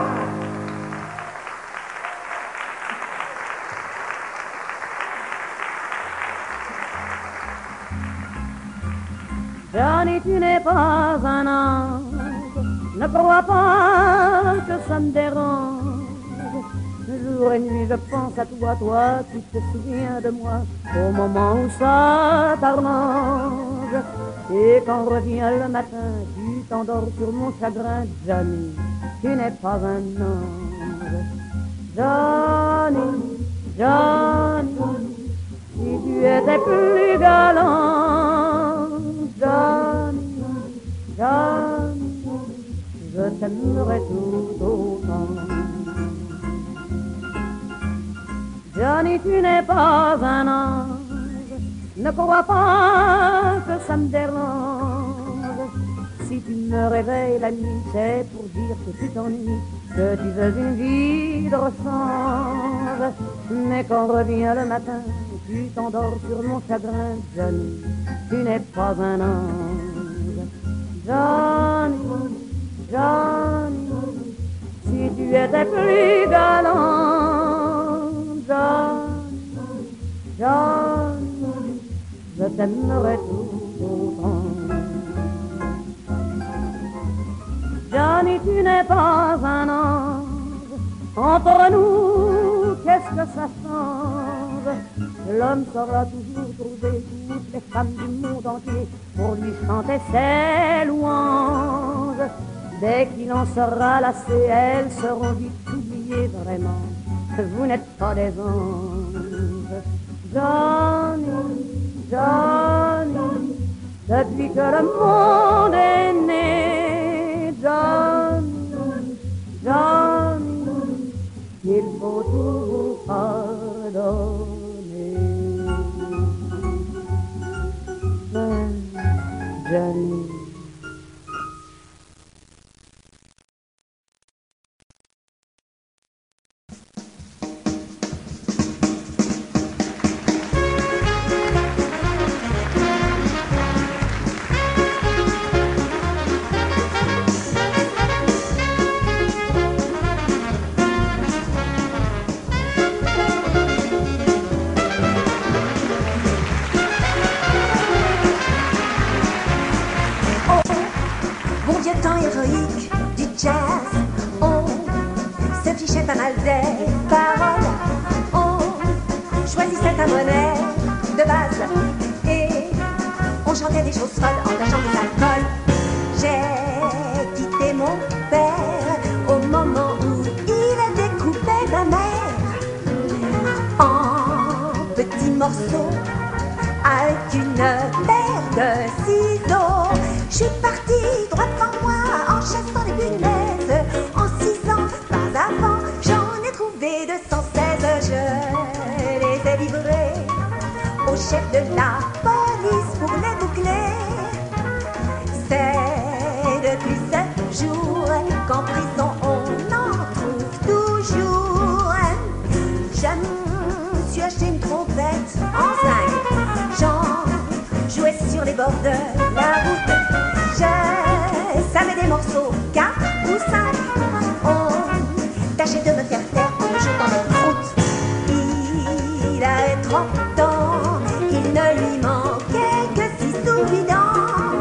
pas un ange, ne crois pas que ça me dérange. Jour et nuit je pense à toi, toi qui te souviens de moi au moment où ça t'arrange. Et quand revient le matin, tu t'endors sur mon chagrin. Johnny, tu n'es pas un ange. Johnny, Johnny, si tu étais plus galant. Johnny, Johnny, je t'aimerais tout autant. Johnny, tu n'es pas un ange, ne crois pas que ça me dérange. Si tu me réveilles la nuit, c'est pour dire que tu t'ennuies, que tu veux une vie de rechange. Mais quand revient le matin, tu t'endors sur mon chagrin. Johnny, tu n'es pas un ange. Johnny, Johnny, si tu étais plus galant. Johnny, Johnny, je t'aimerais tout autant. Johnny, tu n'es pas un ange, entre nous, qu'est-ce que ça change? L'homme saura toujours trouver toutes les femmes du monde entier pour lui chanter ses louanges. Dès qu'il en sera lassé, elles seront vite oubliées vraiment. Vous n'êtes pas des anges. Johnny, Johnny, depuis que le monde est né. Johnny, Johnny, il faut tout vous pardonner. Mais Johnny, héroïque du jazz, on se fichait pas mal des paroles, on choisissait un monnaie de base et on chantait des choses folles en tâchant des alcools. J'ai quitté mon père au moment où il découpait ma mère en petits morceaux avec une paire de ciseaux. Je suis partie droit devant moi en chassant les punaises. En six ans, pas avant, j'en ai trouvé deux cent seize. Je les ai livrés au chef de la police pour les boucler. C'est depuis ce jour qu'en prison on en trouve toujours. Je me suis acheté une trompette en zinc. J'en jouais sur les bords de la route. Je savais des morceaux, quatre ou cinq. On tâchait de me faire taire en me jetant des croûtes. Il avait trente ans, il ne lui manquait que six sous bidons.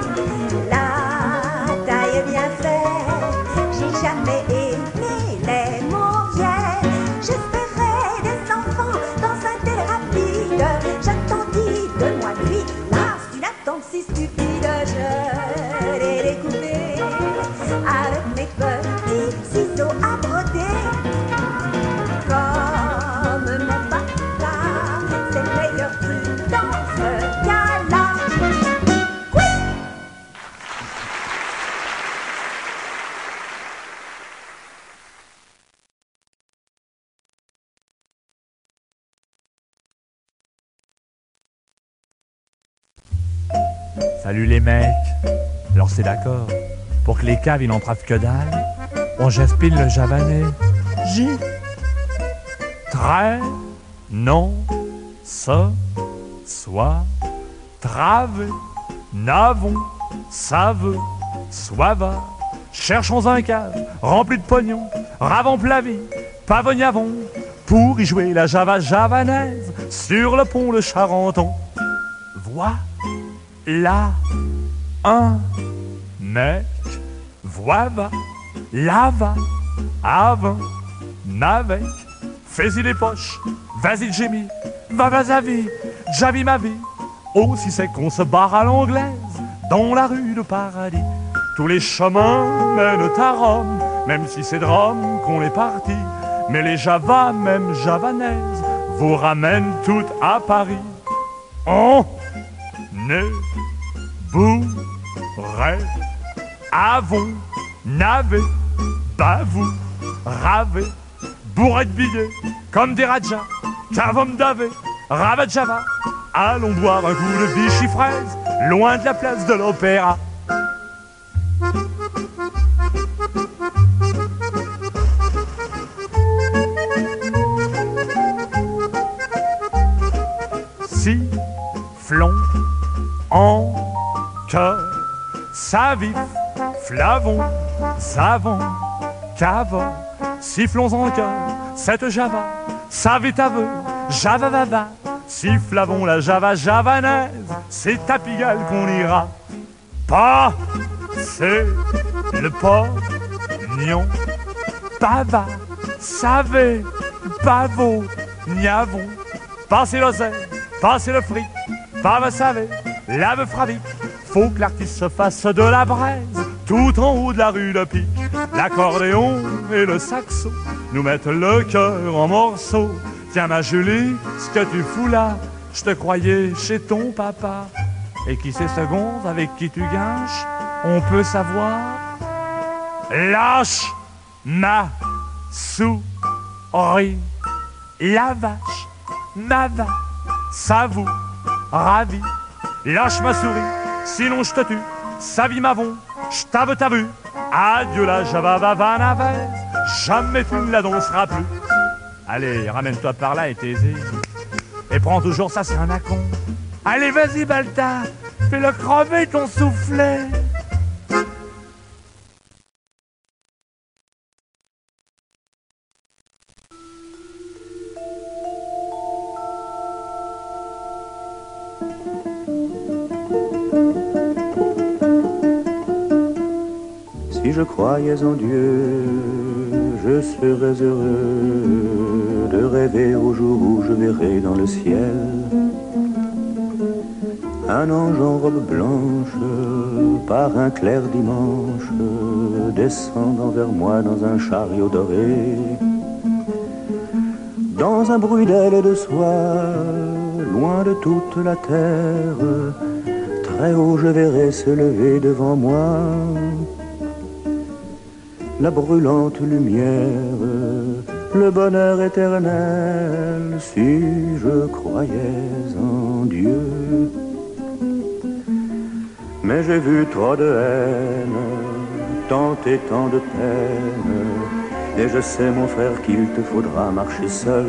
La taille est bien faite, j'ai jamais aimé les mauvais. J'espérais des enfants dans un tel rapide. J'attendis deux mois de vie, là c'est une attente si stupide. Je l'ai découpé avec mes petits ciseaux à broder. Comme mon papa, c'est le meilleur truc dans ce cas-là. Oui. Salut les mecs. Alors c'est d'accord, pour que les caves ils n'entravent que dalle, on jaspine le javanais. J. Très, non, ce, soit, trave, n'avons, save, soiva. Cherchons un cave rempli de pognon, ravons la vie, pavognavons, pour y jouer la java javanaise sur le pont de Charenton. Voilà. un mec, voix-va, lava, avant, n'avec, fais-y les poches, vas-y Jimmy, va vas-y, Javi ma vie. Aussi c'est qu'on se barre à l'anglaise, dans la rue de Paradis. Tous les chemins mènent à Rome, même si c'est de Rome qu'on est parti. Mais les Javas, même javanaises, vous ramènent toutes à Paris. On est bourré, avons, n'avez, bavou, ravé, bourré de billets, comme des rajas, cavom d'avé, ravat java. Allons boire un coup de Vichy fraise, loin de la place de l'Opéra. Sifflons en cœur, savif, flavon, savon, cavon. Sifflons en cœur cette java, savit aveu, java vava. Sifflavons la java javanaise, c'est à Pigalle qu'on ira. Pas, c'est le pognon, pava, savez, pavot, niavon. Passez l'oseille, passez le fric, pava savez, lave fravic. Faut que l'artiste se fasse de la braise, tout en haut de la rue de Pic. L'accordéon et le saxo nous mettent le cœur en morceaux. Tiens ma Julie, ce que tu fous là, je te croyais chez ton papa. Et qui c'est ce gonze avec qui tu guinches, on peut savoir. Lâche ma souris, la vache, ma va, ça vous ravit. Lâche ma souris, sinon je te tue, sa vie m'avon, je t'ave t'as vu. Adieu la java vava navez, jamais tu ne la danseras plus. Allez, ramène-toi par là et taisez. Et prends toujours ça, c'est un accon. Allez, vas-y, Balta, fais-le crever ton soufflet. Si je croyais en Dieu, je serais heureux de rêver au jour où je verrai dans le ciel un ange en robe blanche par un clair dimanche descendant vers moi dans un chariot doré. Dans un bruit d'ailes et de soie, loin de toute la terre, très haut je verrai se lever devant moi la brûlante lumière, le bonheur éternel, si je croyais en Dieu. Mais j'ai vu trop de haine, tant et tant de peine, et je sais mon frère qu'il te faudra marcher seul,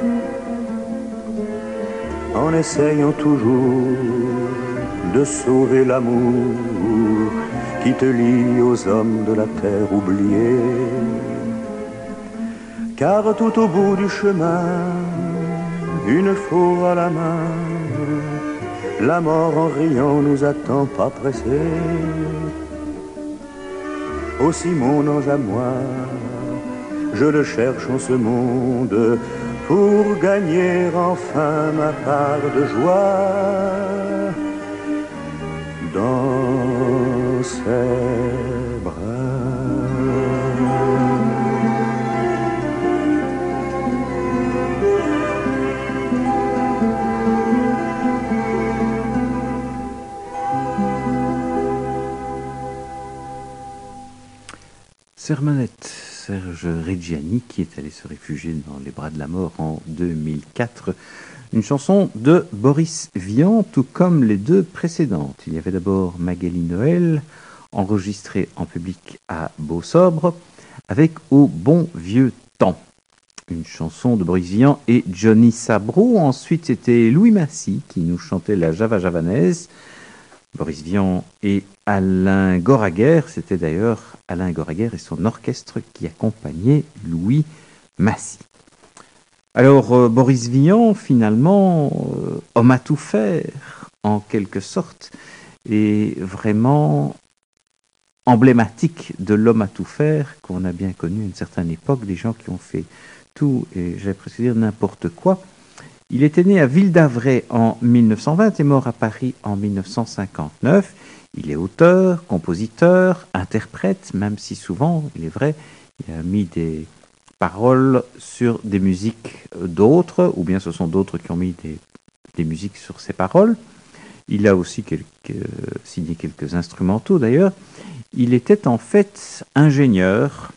en essayant toujours de sauver l'amour qui te lie aux hommes de la terre oubliés. Car tout au bout du chemin, une faux à la main, la mort en riant nous attend pas pressés. Aussi mon ange à moi, je le cherche en ce monde pour gagner enfin ma part de joie dans ses bras. Sermonette, Serge Reggiani, qui est allé se réfugier dans les bras de la mort en deux mille quatre. Une chanson de Boris Vian, tout comme les deux précédentes. Il y avait d'abord Magali Noël, enregistrée en public à Beau-Sobre, avec Au bon vieux temps. Une chanson de Boris Vian et Johnny Sabro. Ensuite, c'était Louis Massy qui nous chantait la Java javanaise. Boris Vian et Alain Goraguer. C'était d'ailleurs Alain Goraguer et son orchestre qui accompagnait Louis Massy. Alors, euh, Boris Vian, finalement, euh, homme à tout faire, en quelque sorte. est vraiment emblématique de l'homme à tout faire qu'on a bien connu à une certaine époque, des gens qui ont fait tout, et j'allais presque dire n'importe quoi. Il était né à Ville-d'Avray en mille neuf cent vingt et mort à Paris en mille neuf cent cinquante-neuf. Il est auteur, compositeur, interprète, même si souvent, il est vrai, il a mis des paroles sur des musiques d'autres, ou bien ce sont d'autres qui ont mis des, des musiques sur ses paroles. Il a aussi quelques, signé quelques instrumentaux d'ailleurs. Il était en fait ingénieur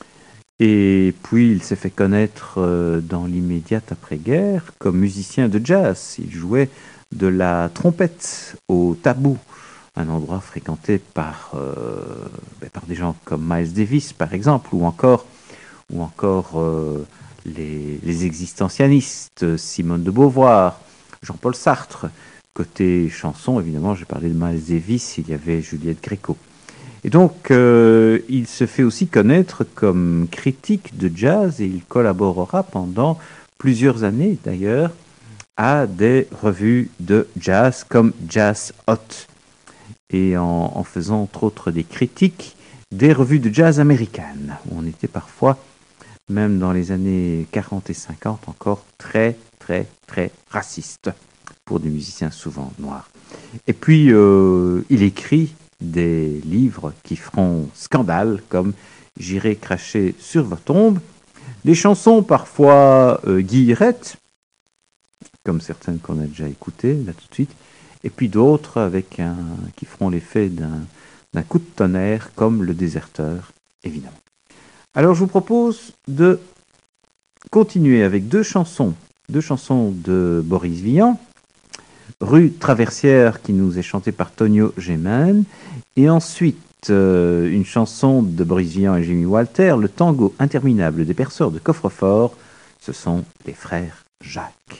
et puis il s'est fait connaître dans l'immédiate après-guerre comme musicien de jazz. Il jouait de la trompette au Tabou, un endroit fréquenté par, euh, ben, par des gens comme Miles Davis par exemple, ou encore, ou encore euh, les, les existentialistes, Simone de Beauvoir, Jean-Paul Sartre. Côté chanson, évidemment, j'ai parlé de Miles Davis, il y avait Juliette Gréco. Et donc, euh, il se fait aussi connaître comme critique de jazz et il collaborera pendant plusieurs années, d'ailleurs, à des revues de jazz comme Jazz Hot et en, en faisant, entre autres, des critiques des revues de jazz américaines, où on était parfois, même dans les années quarante et cinquante, encore très, très, très raciste pour des musiciens souvent noirs. Et puis, euh, il écrit des livres qui feront scandale, comme « J'irai cracher sur votre tombe », des chansons parfois euh, guillerettes, comme certaines qu'on a déjà écoutées, là tout de suite, et puis d'autres avec un, qui feront l'effet d'un, d'un coup de tonnerre, comme « Le Déserteur », évidemment. Alors, je vous propose de continuer avec deux chansons, deux chansons de Boris Vian, Rue Traversière, qui nous est chantée par Tonio Gémen, et ensuite euh, une chanson de Boris Vian et Jimmy Walter, le tango interminable des perceurs de coffre-fort, ce sont les frères Jacques.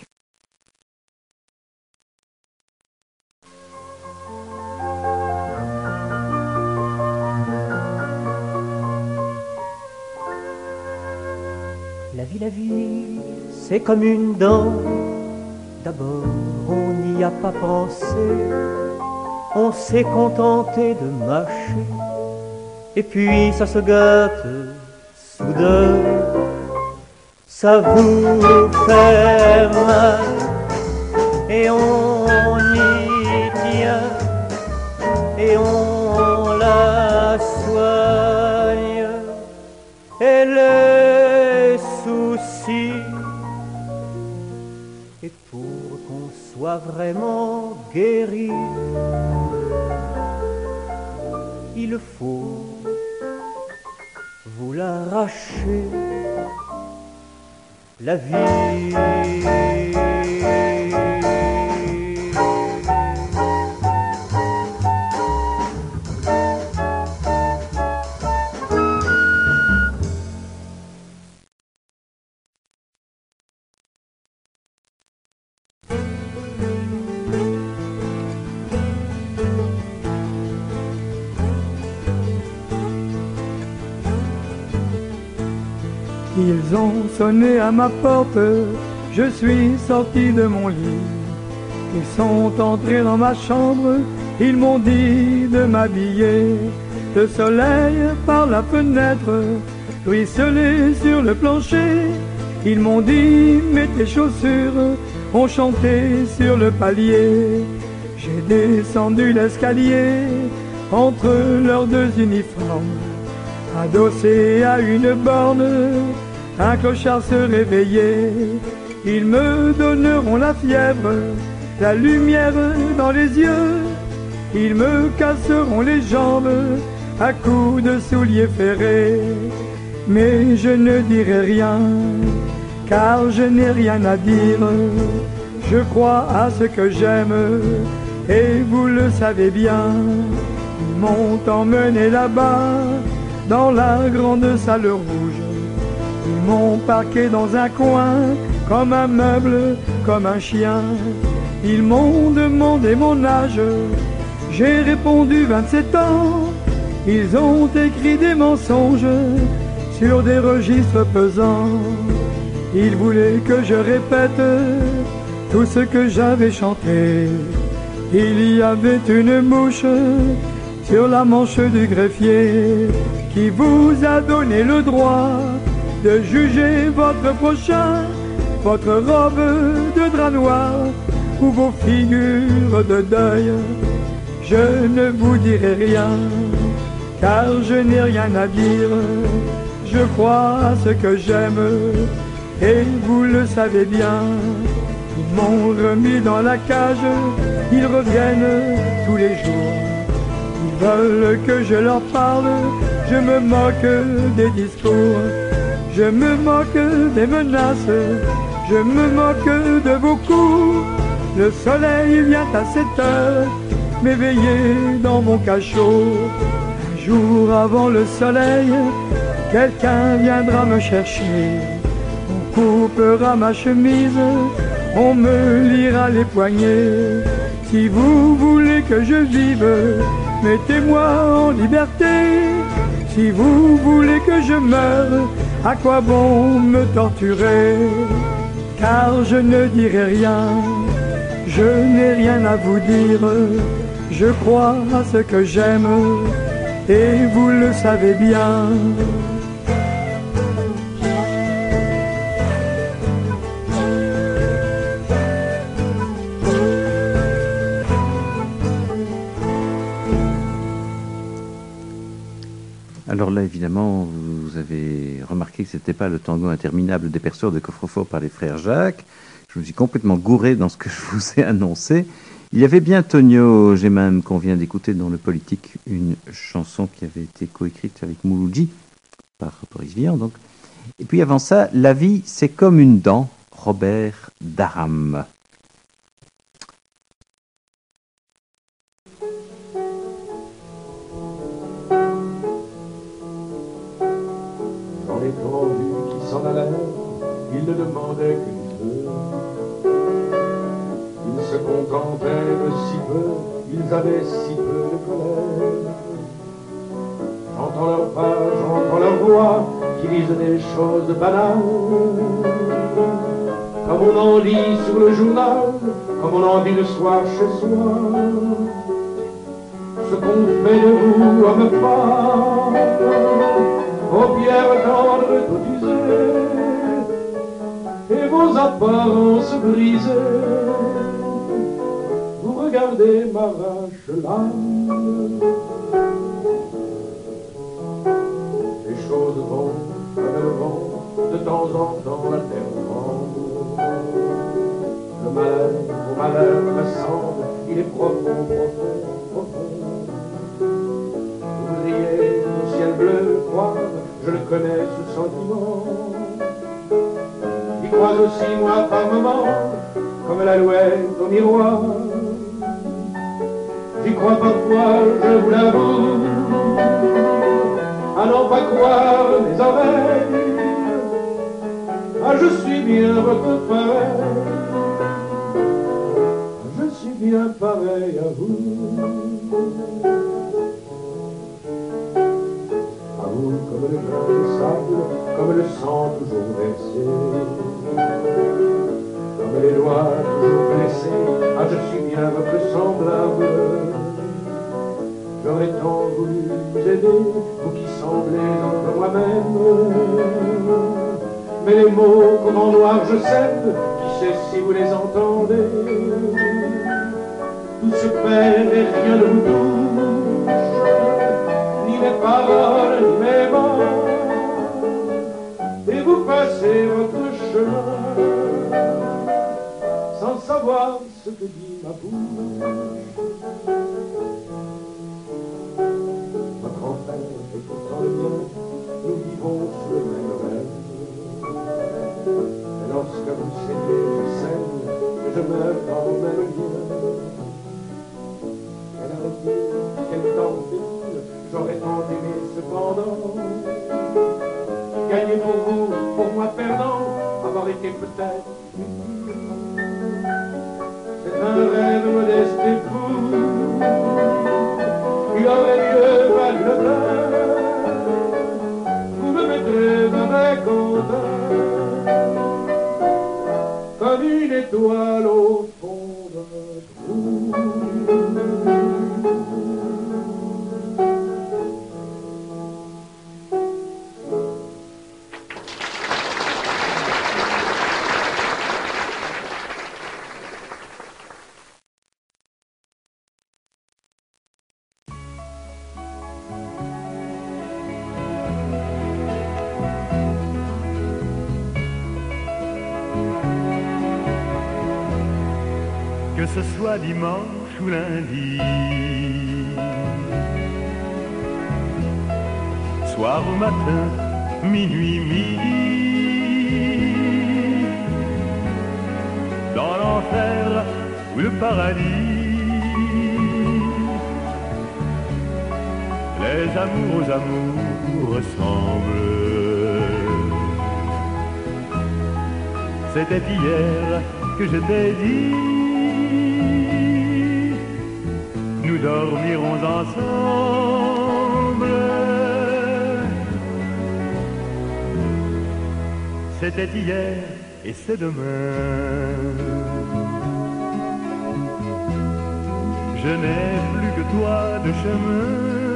La vie, la vie, c'est comme une dent. D'abord, on n'y a pas pensé, on s'est contenté de mâcher, et puis ça se gâte soudain, ça vous fait mal, et on y tient, et on la soigne, et les soucis. Et pour qu'on soit vraiment guéri, il faut vous l'arracher, la vie. Ils ont sonné à ma porte, je suis sorti de mon lit. Ils sont entrés dans ma chambre, ils m'ont dit de m'habiller. Le soleil par la fenêtre ruisselait sur le plancher. Ils m'ont dit mets tes chaussures, on chantait sur le palier. J'ai descendu l'escalier entre leurs deux uniformes, adossé à une borne. Un clochard se réveillait, ils me donneront la fièvre, la lumière dans les yeux, ils me casseront les jambes à coups de souliers ferrés. Mais je ne dirai rien, car je n'ai rien à dire, je crois à ce que j'aime, et vous le savez bien. Ils m'ont emmené là-bas, dans la grande salle rouge. Ils m'ont parqué dans un coin, comme un meuble, comme un chien. Ils m'ont demandé mon âge, j'ai répondu vingt-sept ans. Ils ont écrit des mensonges sur des registres pesants. Ils voulaient que je répète tout ce que j'avais chanté. Il y avait une mouche sur la manche du greffier qui vous a donné le droit de juger votre prochain, votre robe de drap noir ou vos figures de deuil. Je ne vous dirai rien, car je n'ai rien à dire. Je crois à ce que j'aime, et vous le savez bien. Ils m'ont remis dans la cage, ils reviennent tous les jours. Ils veulent que je leur parle, je me moque des discours. Je me moque des menaces, je me moque de vos coups. Le soleil vient à sept heures m'éveiller dans mon cachot. Un jour avant le soleil, quelqu'un viendra me chercher. On coupera ma chemise, on me liera les poignets. Si vous voulez que je vive, mettez-moi en liberté. Si vous voulez que je meure, à quoi bon me torturer? Car je ne dirai rien, je n'ai rien à vous dire. Je crois à ce que j'aime, et vous le savez bien. Alors là, évidemment, vous avez remarqué que ce n'était pas le tango interminable des perceurs de coffre-fort par les frères Jacques. Je me suis complètement gouré dans ce que je vous ai annoncé. Il y avait bien Tonio Gemam qu'on vient d'écouter dans Le Politique, une chanson qui avait été coécrite avec Mouloudji par Boris Vian. Donc. Et puis avant ça, La vie, c'est comme une dent, Robert Daram. Dans les tendus qui s'en allèrent, ils ne demandaient qu'une peu. Ils se contentaient de si peu, ils avaient si peu de colère. J'entends leur pas, j'entends leur voix, qui disent des choses banales, comme on en lit sur le journal, comme on en dit le soir chez soi. Ce qu'on fait de vous, hommes femmes, paupières tendres tout usées, et vos apparences brisées, vous regardez m'arrache l'âme. Les choses vont comme elles vont, de temps en temps la terre tremble. Le malheur au malheur ressemble, il est profond, profond, profond. Vous riez au ciel bleu, croire, je le connais ce sentiment. J'y crois aussi moi par moments, comme l'alouette au miroir. J'y crois parfois, je vous l'avoue, à n'en pas croire mes oreilles. Ah, je suis bien votre pareil, je suis bien pareil à vous. À vous comme le grain de sable, comme le sang toujours versé, comme les doigts toujours blessés. Ah, je suis bien votre semblable. J'aurais tant voulu vous aider, vous qui semblez entre moi-même. Mais les mots comme en noir je cède, qui sait si vous les entendez. Tout se perd et rien ne vous touche, ni mes paroles, ni mes mots. Et vous passez votre chemin, sans savoir ce que dit ma bouche. Votre enfer est pourtant le mien, nous vivons sous le même rêve. Et lorsque vous saignez, je saigne, et je meurs dans vos mêmes liens. Elle a dit, quel temps fait-il, j'aurais tant aimé cependant. Gagner pour vous, pour moi perdant, avoir été peut-être utile. C'est un rêve modeste et fou, il aurait mieux valu le temps. Vous me mettrez dans mes comptes, comme une étoile au fond d'un trou. ce soit dimanche ou lundi. Soir ou matin, minuit, midi, dans l'enfer ou le paradis, les amours aux amours ressemblent. C'était hier que je t'ai dit, nous dormirons ensemble. C'était hier et c'est demain. Je n'ai plus que toi de chemin.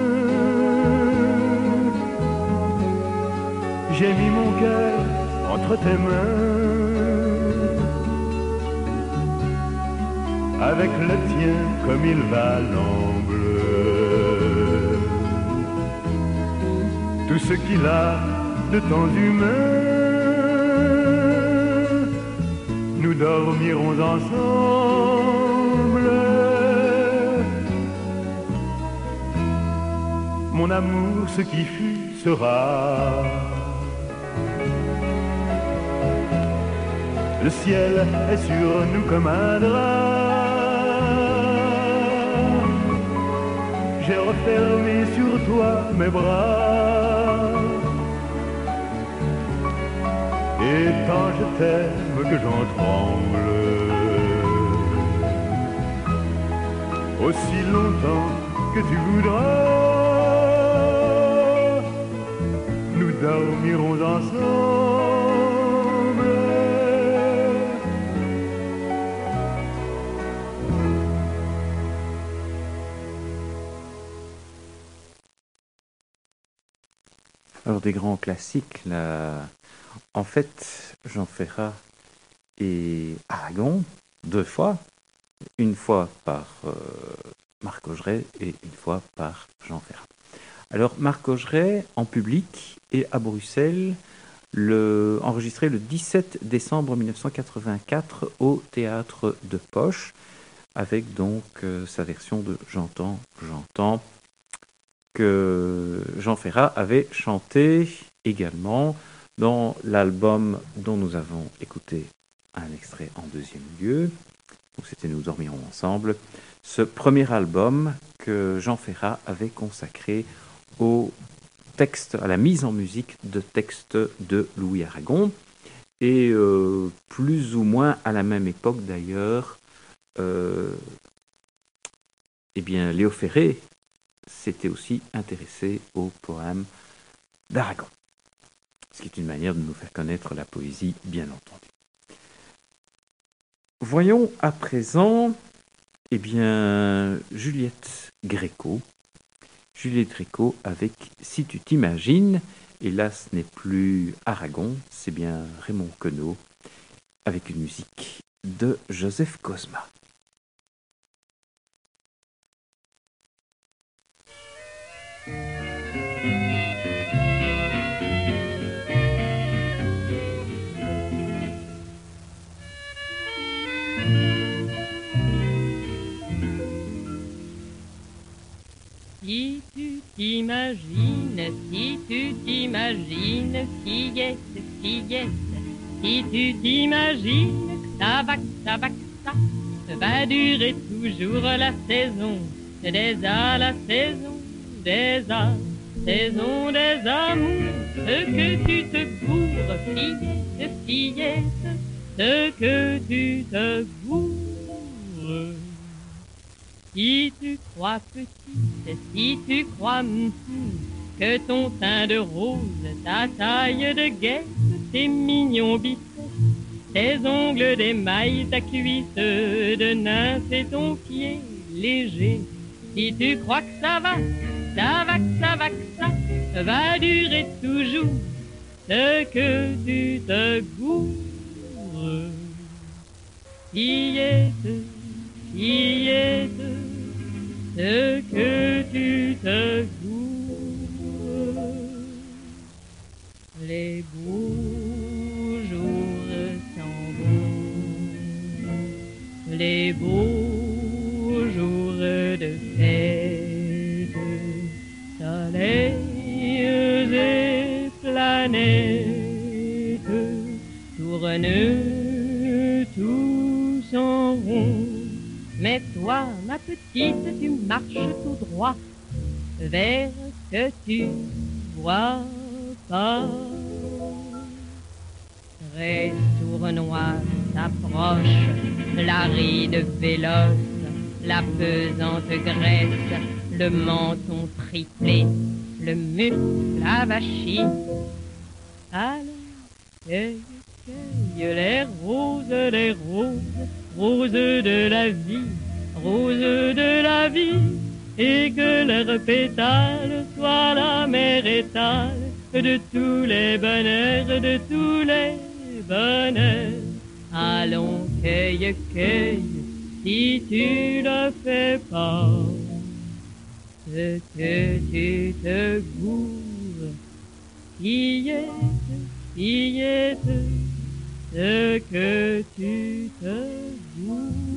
J'ai mis mon cœur entre tes mains, avec le tien comme il va l'angle. Tout ce qu'il a de temps humain, nous dormirons ensemble. Mon amour, ce qui fut sera. Le ciel est sur nous comme un drap. J'ai refermé sur toi mes bras. Et tant je t'aime que j'en tremble. Aussi longtemps que tu voudras, nous dormirons ensemble. Alors des grands classiques, là. En fait, Jean Ferrat et Aragon, deux fois, une fois par euh, Marc Augeret et une fois par Jean Ferrat. Alors Marc Augeret, en public et à Bruxelles, le, enregistré le dix-sept décembre mille neuf cent quatre-vingt-quatre au Théâtre de Poche, avec donc euh, sa version de J'entends, j'entends, que Jean Ferrat avait chanté également dans l'album dont nous avons écouté un extrait en deuxième lieu. Donc c'était Nous dormirons ensemble. Ce premier album que Jean Ferrat avait consacré au texte, à la mise en musique de textes de Louis Aragon. Et euh, plus ou moins à la même époque d'ailleurs, euh, eh bien Léo Ferré s'était aussi intéressé au poème d'Aragon. Ce qui est une manière de nous faire connaître la poésie, bien entendu. Voyons à présent, eh bien, Juliette Gréco. Juliette Gréco avec Si tu t'imagines, et là ce n'est plus Aragon, c'est bien Raymond Queneau, avec une musique de Joseph Cosma. Si tu t'imagines, si tu t'imagines, fillette, fillette, si tu t'imagines que ça va, que ça va, que ça va durer toujours la saison des a, la saison des a, saison des amours, ce que tu te gourres, fillette, fillette, ce que tu te gourres. Si tu crois petite, si tu crois m'fou, que ton teint de rose, ta taille de guêpe, tes mignons biceps, tes ongles d'émail, ta cuisse de nymphe et ton pied léger, si tu crois que ça va, ça va, que ça va, que ça va durer toujours, ce que tu te gourres. Fillette, fillette, ce que tu te gourres. Les beaux jours s'en vont, les beaux et planètes tournent tous en rond. Mais toi, ma petite, tu marches tout droit vers ce que tu vois pas. Très sournois s'approche la ride véloce, la pesante graisse, le menton triplé, le muscle avachi. Alors, cueille, cueille les roses, les roses, roses de la vie, roses de la vie, et que leurs pétales soient la mer étale de tous les bonheurs, de tous les bonheurs. Allons, cueille, cueille, si tu ne fais pas ce que tu te gourres, fillette, fillette, ce que tu te gourres.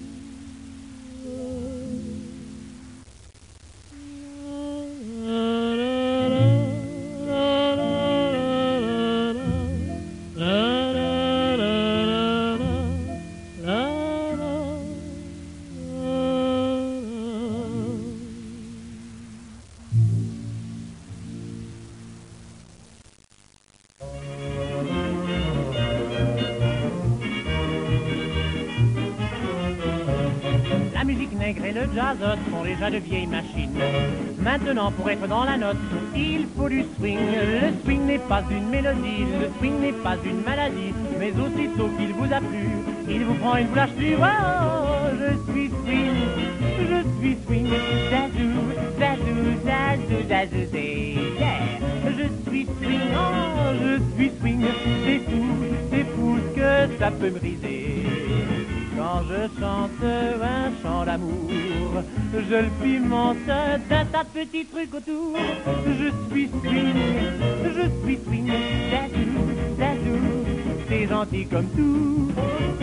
La musique nègre et le jazz sont déjà de vieilles machines. Maintenant, pour être dans la note, il faut du swing. Le swing n'est pas une mélodie, le swing n'est pas une maladie. Mais aussitôt qu'il vous a plu, il vous prend, il vous lâche plus. Oh, je suis swing, je suis swing. Zazou, zazou, zazou, zazou, zé, yeah. Je suis swing, oh, je suis swing. C'est fou, c'est fou ce que ça peut briser. Quand je chante un chant d'amour, je le pimente d'un tas de petits trucs autour. Je suis swing, je suis swing, zazou, zazou, c'est gentil comme tout.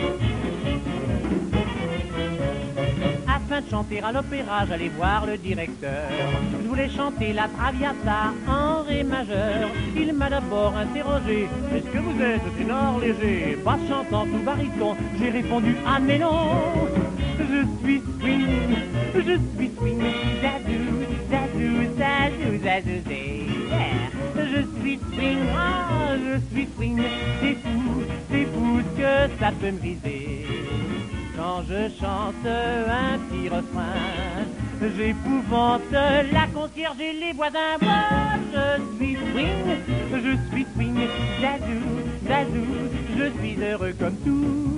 Afin de chanter à l'opéra, j'allais voir le directeur. Je voulais chanter la Traviata en ré majeur. Il m'a d'abord interrogé: est-ce que vous êtes ténor léger, basse chantant ou baryton? J'ai répondu: ah mais non, je suis swing, je suis swing, zazou, zazou, zazou, zazou, zé, yeah. Je suis swing, ah, je suis swing, c'est fou, c'est fou ce que ça peut me briser. Quand je chante un petit refrain, j'épouvante la concierge et les voisins. Moi, je suis swing, je suis swing, zazou, zazou, je suis heureux comme tout.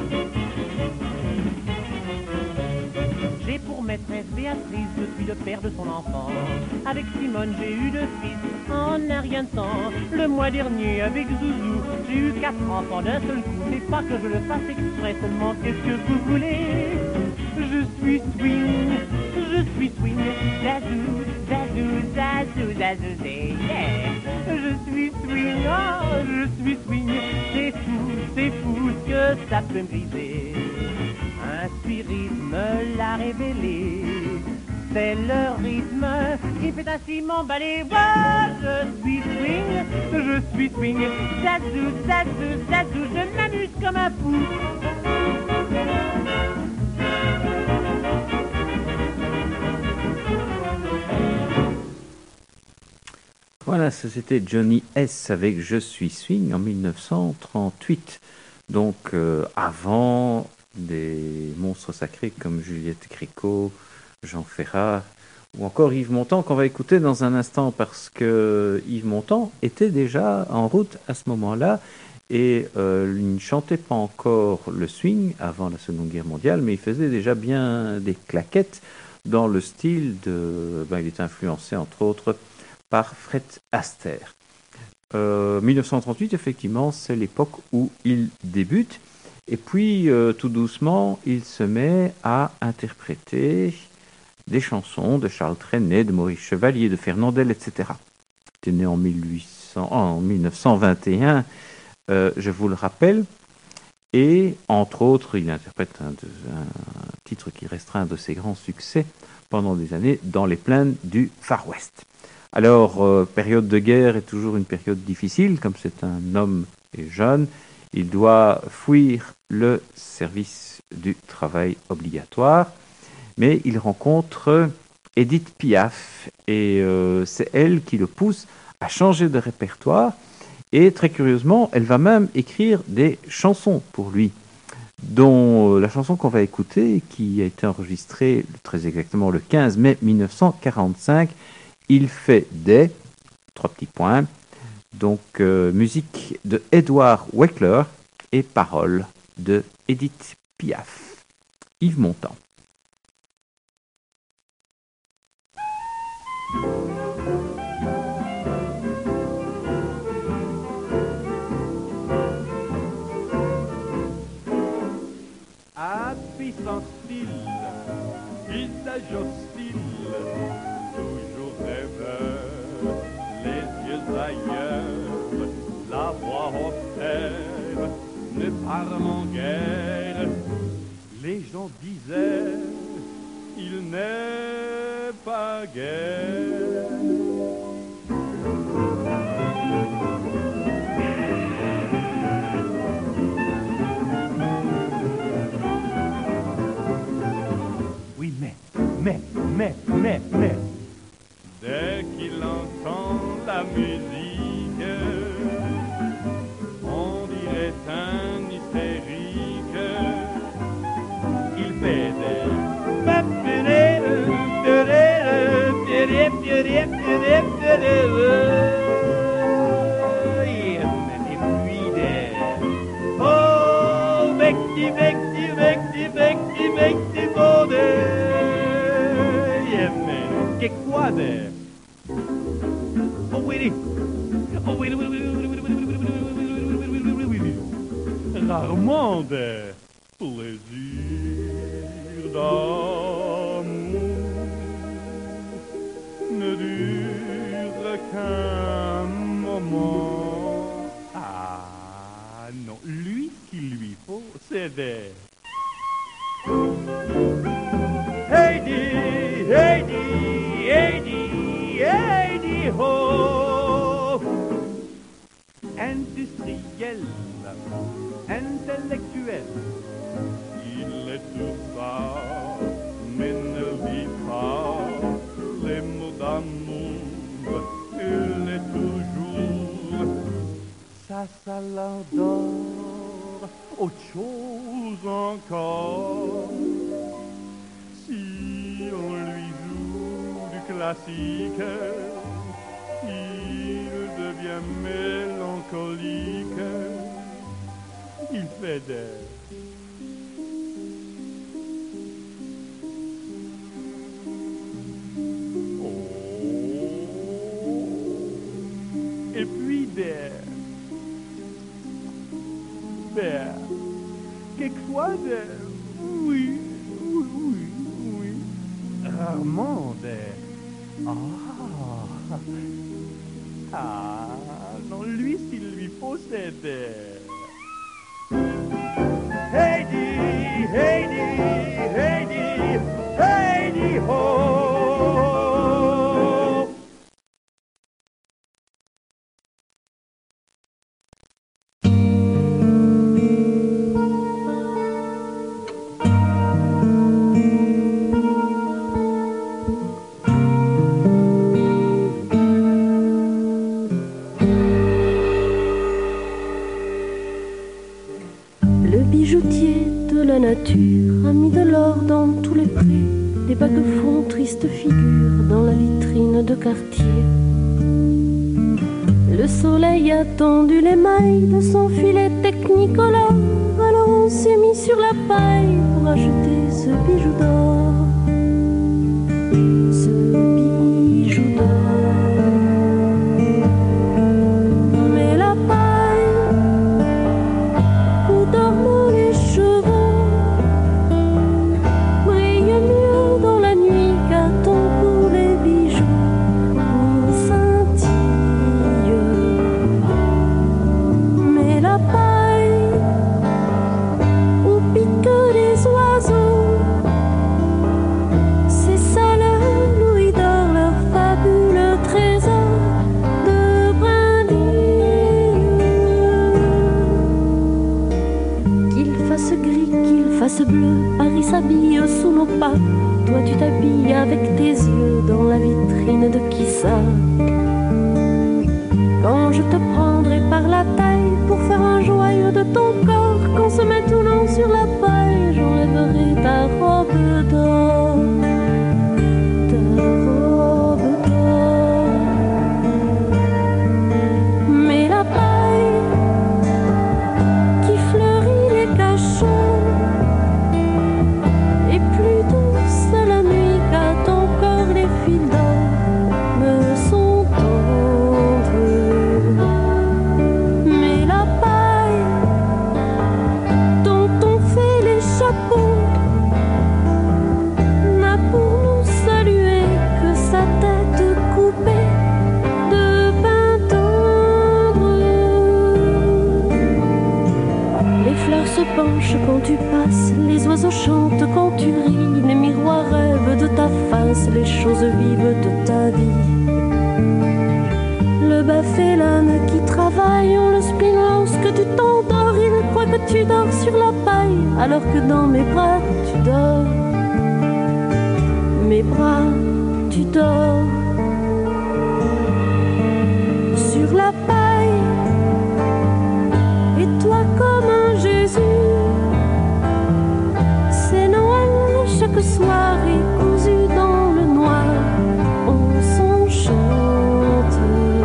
J'ai pour maîtresse Béatrice, je suis le père de son enfant. Avec Simone, j'ai eu deux fils en un rien de temps. Le mois dernier, avec Zouzou, j'ai eu quatre enfants d'un seul coup. C'est pas que je le fasse exprès, seulement qu'est-ce que vous voulez? Je suis swing, je suis swing, zazou, zazou, zazou, zazou, zé, yeah. Je suis swing, oh, je suis swing, c'est fou, c'est fou ce que ça peut me briser. Un spiritisme l'a révélé, c'est le rythme qui fait ainsi m'emballer. Moi, je suis swing, je suis swing, zazou, zazou, zazou, je m'amuse comme un fou. Voilà, ça c'était Johnny S avec Je suis swing en mille neuf cent trente-huit. Donc euh, avant des monstres sacrés comme Juliette Gréco, Jean Ferrat ou encore Yves Montand qu'on va écouter dans un instant parce que Yves Montand était déjà en route à ce moment-là et euh, il ne chantait pas encore le swing avant la Seconde Guerre mondiale, mais il faisait déjà bien des claquettes dans le style de... Ben, il est influencé entre autres par Fred Astaire. Euh, mille neuf cent trente-huit, effectivement, c'est l'époque où il débute. Et puis, euh, tout doucement, il se met à interpréter des chansons de Charles Trenet, de Maurice Chevalier, de Fernandel, et cetera. Il est né en, mille huit cents, en mille neuf cent vingt et un, euh, je vous le rappelle. Et, entre autres, il interprète un, de, un titre qui restera un de ses grands succès pendant des années, Dans les plaines du Far West. Alors, euh, période de guerre est toujours une période difficile, comme c'est un homme et jeune. Il doit fuir le service du travail obligatoire, mais il rencontre Édith Piaf et euh, c'est elle qui le pousse à changer de répertoire. Et très curieusement, elle va même écrire des chansons pour lui, dont euh, la chanson qu'on va écouter, qui a été enregistrée très exactement le quinze mai mille neuf cent quarante-cinq, Il fait des, trois petits points, donc euh, musique de Edward Weckler et paroles de Édith Piaf. Yves Montand. Habit sans style, visage hostile, toujours rêveur, les yeux ailleurs, la voix austère, ne parlant guère. Les gens disaient, il n'est pas guère. Oui, mais, mais, mais, mais, mais. Dès qu'il entend la musique, on dirait un hystérique. Il fait des... Et puis des... Oh, vecti, vecti, vecti, vecti, vecti, bode. Che quoi des... Oh, oui, oh, oui, oui, oui, oui, oui, oui, oui, oui, oui, rarement des plaisirs d'amour ne durent qu'un moment. Ah non, lui, ce qu'il lui faut, c'est des... Heidi, Heidi, Heidi, Heidi, ho! Industriel, intellectuel, il est tout ça, mais ne vit pas les mots d'amour, il est toujours sa salade d'or, autre chose encore. Si on lui joue du classique, il devient mélancolique, il fait des... Et puis des... des... quelquefois des... oui, oui, oui, oui, rarement des... Ah, ah, non, lui, s'il lui faut, c'est des... Heidi, Heidi, Heidi, Heidi, ho! Nature a mis de l'or dans tous les prés, des bagues font triste figure dans la vitrine de quartier. Le soleil a tendu les mailles de son filet technicolore, alors on s'est mis sur la paille pour acheter ce bijou d'or, ce bijou d'or. Mais la paille où dorment les chevaux s'habille sous nos pas. Toi tu t'habilles avec tes yeux dans la vitrine de qui ça. Quand je te prendrai par la taille pour faire un joyau de ton corps, qu'on se met tout long sur la paille, j'enlèverai ta robe d'or, ta robe d'or. Mais la paille qui fleurit les cachets est plus douce la nuit qu'à ton corps les fils d'or me sont tendres. Mais la paille dont on fait les chapeaux n'a pour nous saluer que sa tête coupée de pain tendre. Les fleurs se penchent quand tu passes, les oiseaux chantent quand tu ris, les miroirs rêvent de ta face, les choses vives de ta vie. Le bœuf et l'âne qui travaillent ont le spleen lorsque tu t'endors, ils croient que tu dors sur la paille, alors que dans mes bras tu dors. Mes bras, tu dors sur la paille, et toi comme un Jésus, c'est Noël chaque soirée cousu dans le noir, on s'enchante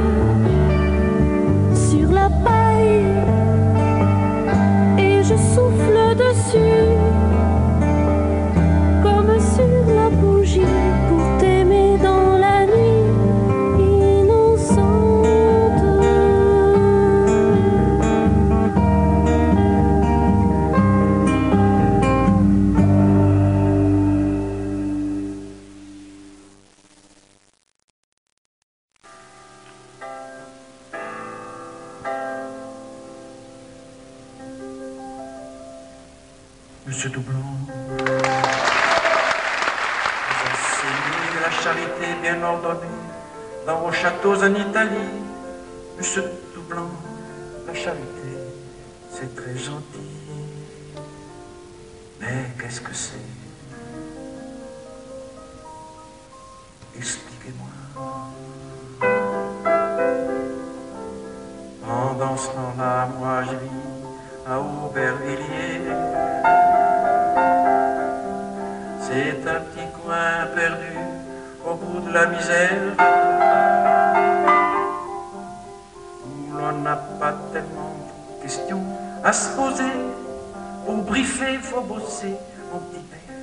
sur la paille, et je souffle dessus comme sur la bougie pour t'aimer dans la nuit innocente. Monsieur Doublon, vous enseignez la charité bien ordonnée dans vos châteaux en Italie. Monsieur Doublon, la charité, c'est très gentil. Mais qu'est-ce que c'est? Expliquez-moi. Pendant ce temps-là, moi je vis à Aubervilliers. C'est un petit coin perdu au bout de la misère, où l'on n'a pas tellement de questions à se poser. Pour briefer, faut bosser, mon petit père.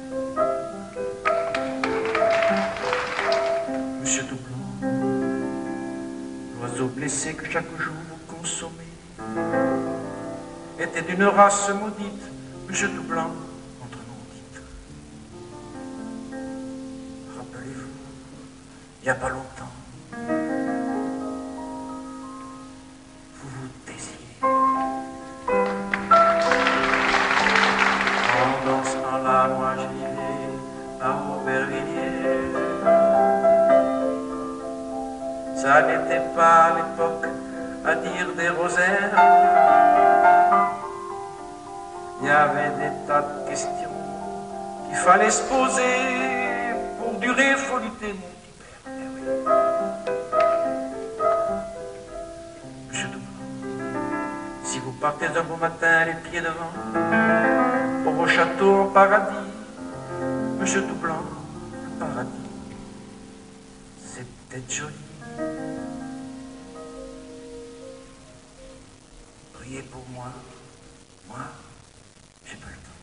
Monsieur Doublon, l'oiseau blessé que chaque jour vous consommez était d'une race maudite, Monsieur Doublon. Il n'y a pas longtemps, vous vous taisiez. Pendant ce temps-là, moi je vivais à Aubervilliers. Ça n'était pas à l'époque à dire des rosaires. Il y avait des tas de questions qu'il fallait se poser. Pour durer, faut lutter. Monsieur Doublon, si vous partez un beau matin les pieds devant pour vos châteaux en paradis, Monsieur Doublon, le paradis, c'est peut-être joli. Priez pour moi, moi, j'ai pas le temps.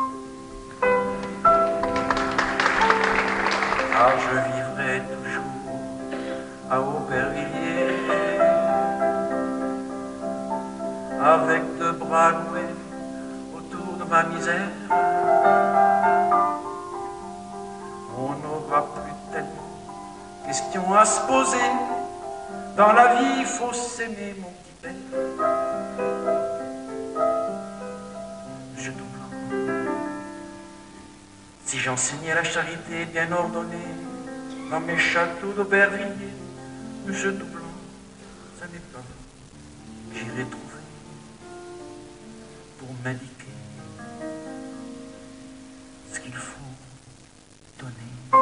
Ah, je vivrai toujours à Aubervilliers, avec deux bras noués autour de ma misère. On n'aura plus tellement de questions à se poser. Dans la vie, il faut s'aimer, mon petit père. Monsieur Doublon, si j'enseignais la charité bien ordonnée dans mes châteaux d'Aubervilliers, Monsieur Doublon, ça n'est pas j'irai trouver pour m'indiquer ce qui qu'il faut donner.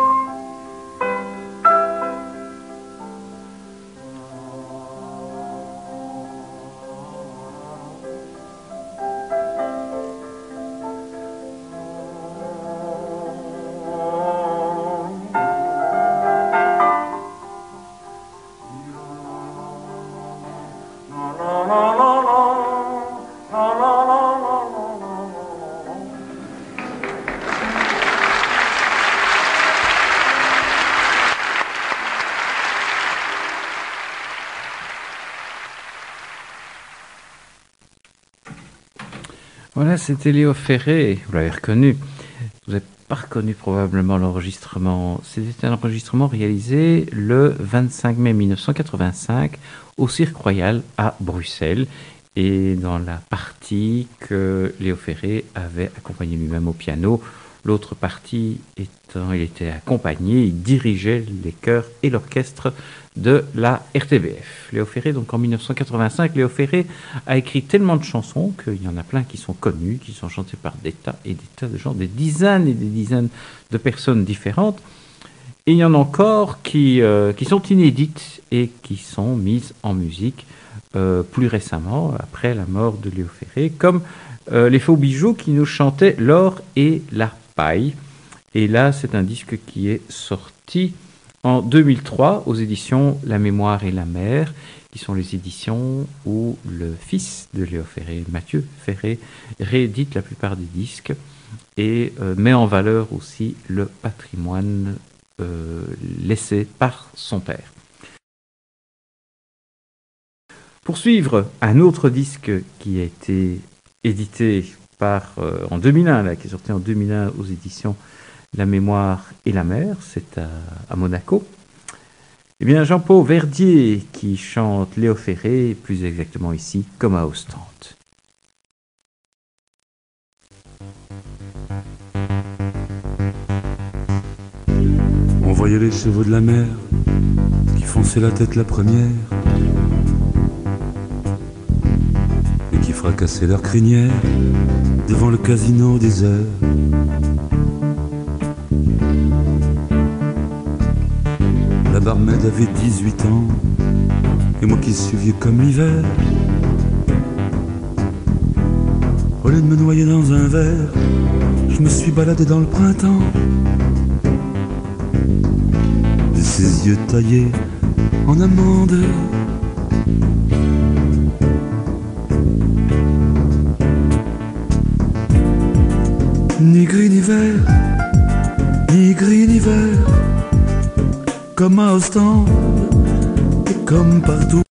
Voilà, c'était Léo Ferré, vous l'avez reconnu. Vous n'avez pas reconnu probablement l'enregistrement. C'était un enregistrement réalisé le vingt-cinq mai mille neuf cent quatre-vingt-cinq au Cirque Royal à Bruxelles. Et dans la partie que Léo Ferré avait accompagné lui-même au piano, l'autre partie étant, il était accompagné, il dirigeait les chœurs et l'orchestre de la R T B F. Léo Ferré, donc en mille neuf cent quatre-vingt-cinq, Léo Ferré a écrit tellement de chansons qu'il y en a plein qui sont connues, qui sont chantées par des tas et des tas de gens, des dizaines et des dizaines de personnes différentes. Et il y en a encore qui, euh, qui sont inédites et qui sont mises en musique euh, plus récemment, après la mort de Léo Ferré, comme euh, Les Faux Bijoux qui nous chantaient L'or et la paille. Et là, c'est un disque qui est sorti en deux mille trois aux éditions La Mémoire et la Mer, qui sont les éditions où le fils de Léo Ferré, Mathieu Ferré, réédite la plupart des disques et euh, met en valeur aussi le patrimoine euh, laissé par son père. Pour suivre, un autre disque qui a été édité par, euh, en deux mille un, là, qui est sorti en deux mille un aux éditions La Mémoire et la Mer, c'est à, à Monaco. Eh bien, Jean-Paul Verdier qui chante Léo Ferré, plus exactement ici, comme à Ostende. On voyait les chevaux de la mer qui fonçaient la tête la première et qui fracassaient leur crinière devant le casino des heures. La barmaid avait dix-huit ans et moi qui suis vieux comme l'hiver. Au lieu de me noyer dans un verre, je me suis baladé dans le printemps. De ses yeux taillés en amande, ni gris ni vert, ni gris ni vert, comme à Ostende et comme partout.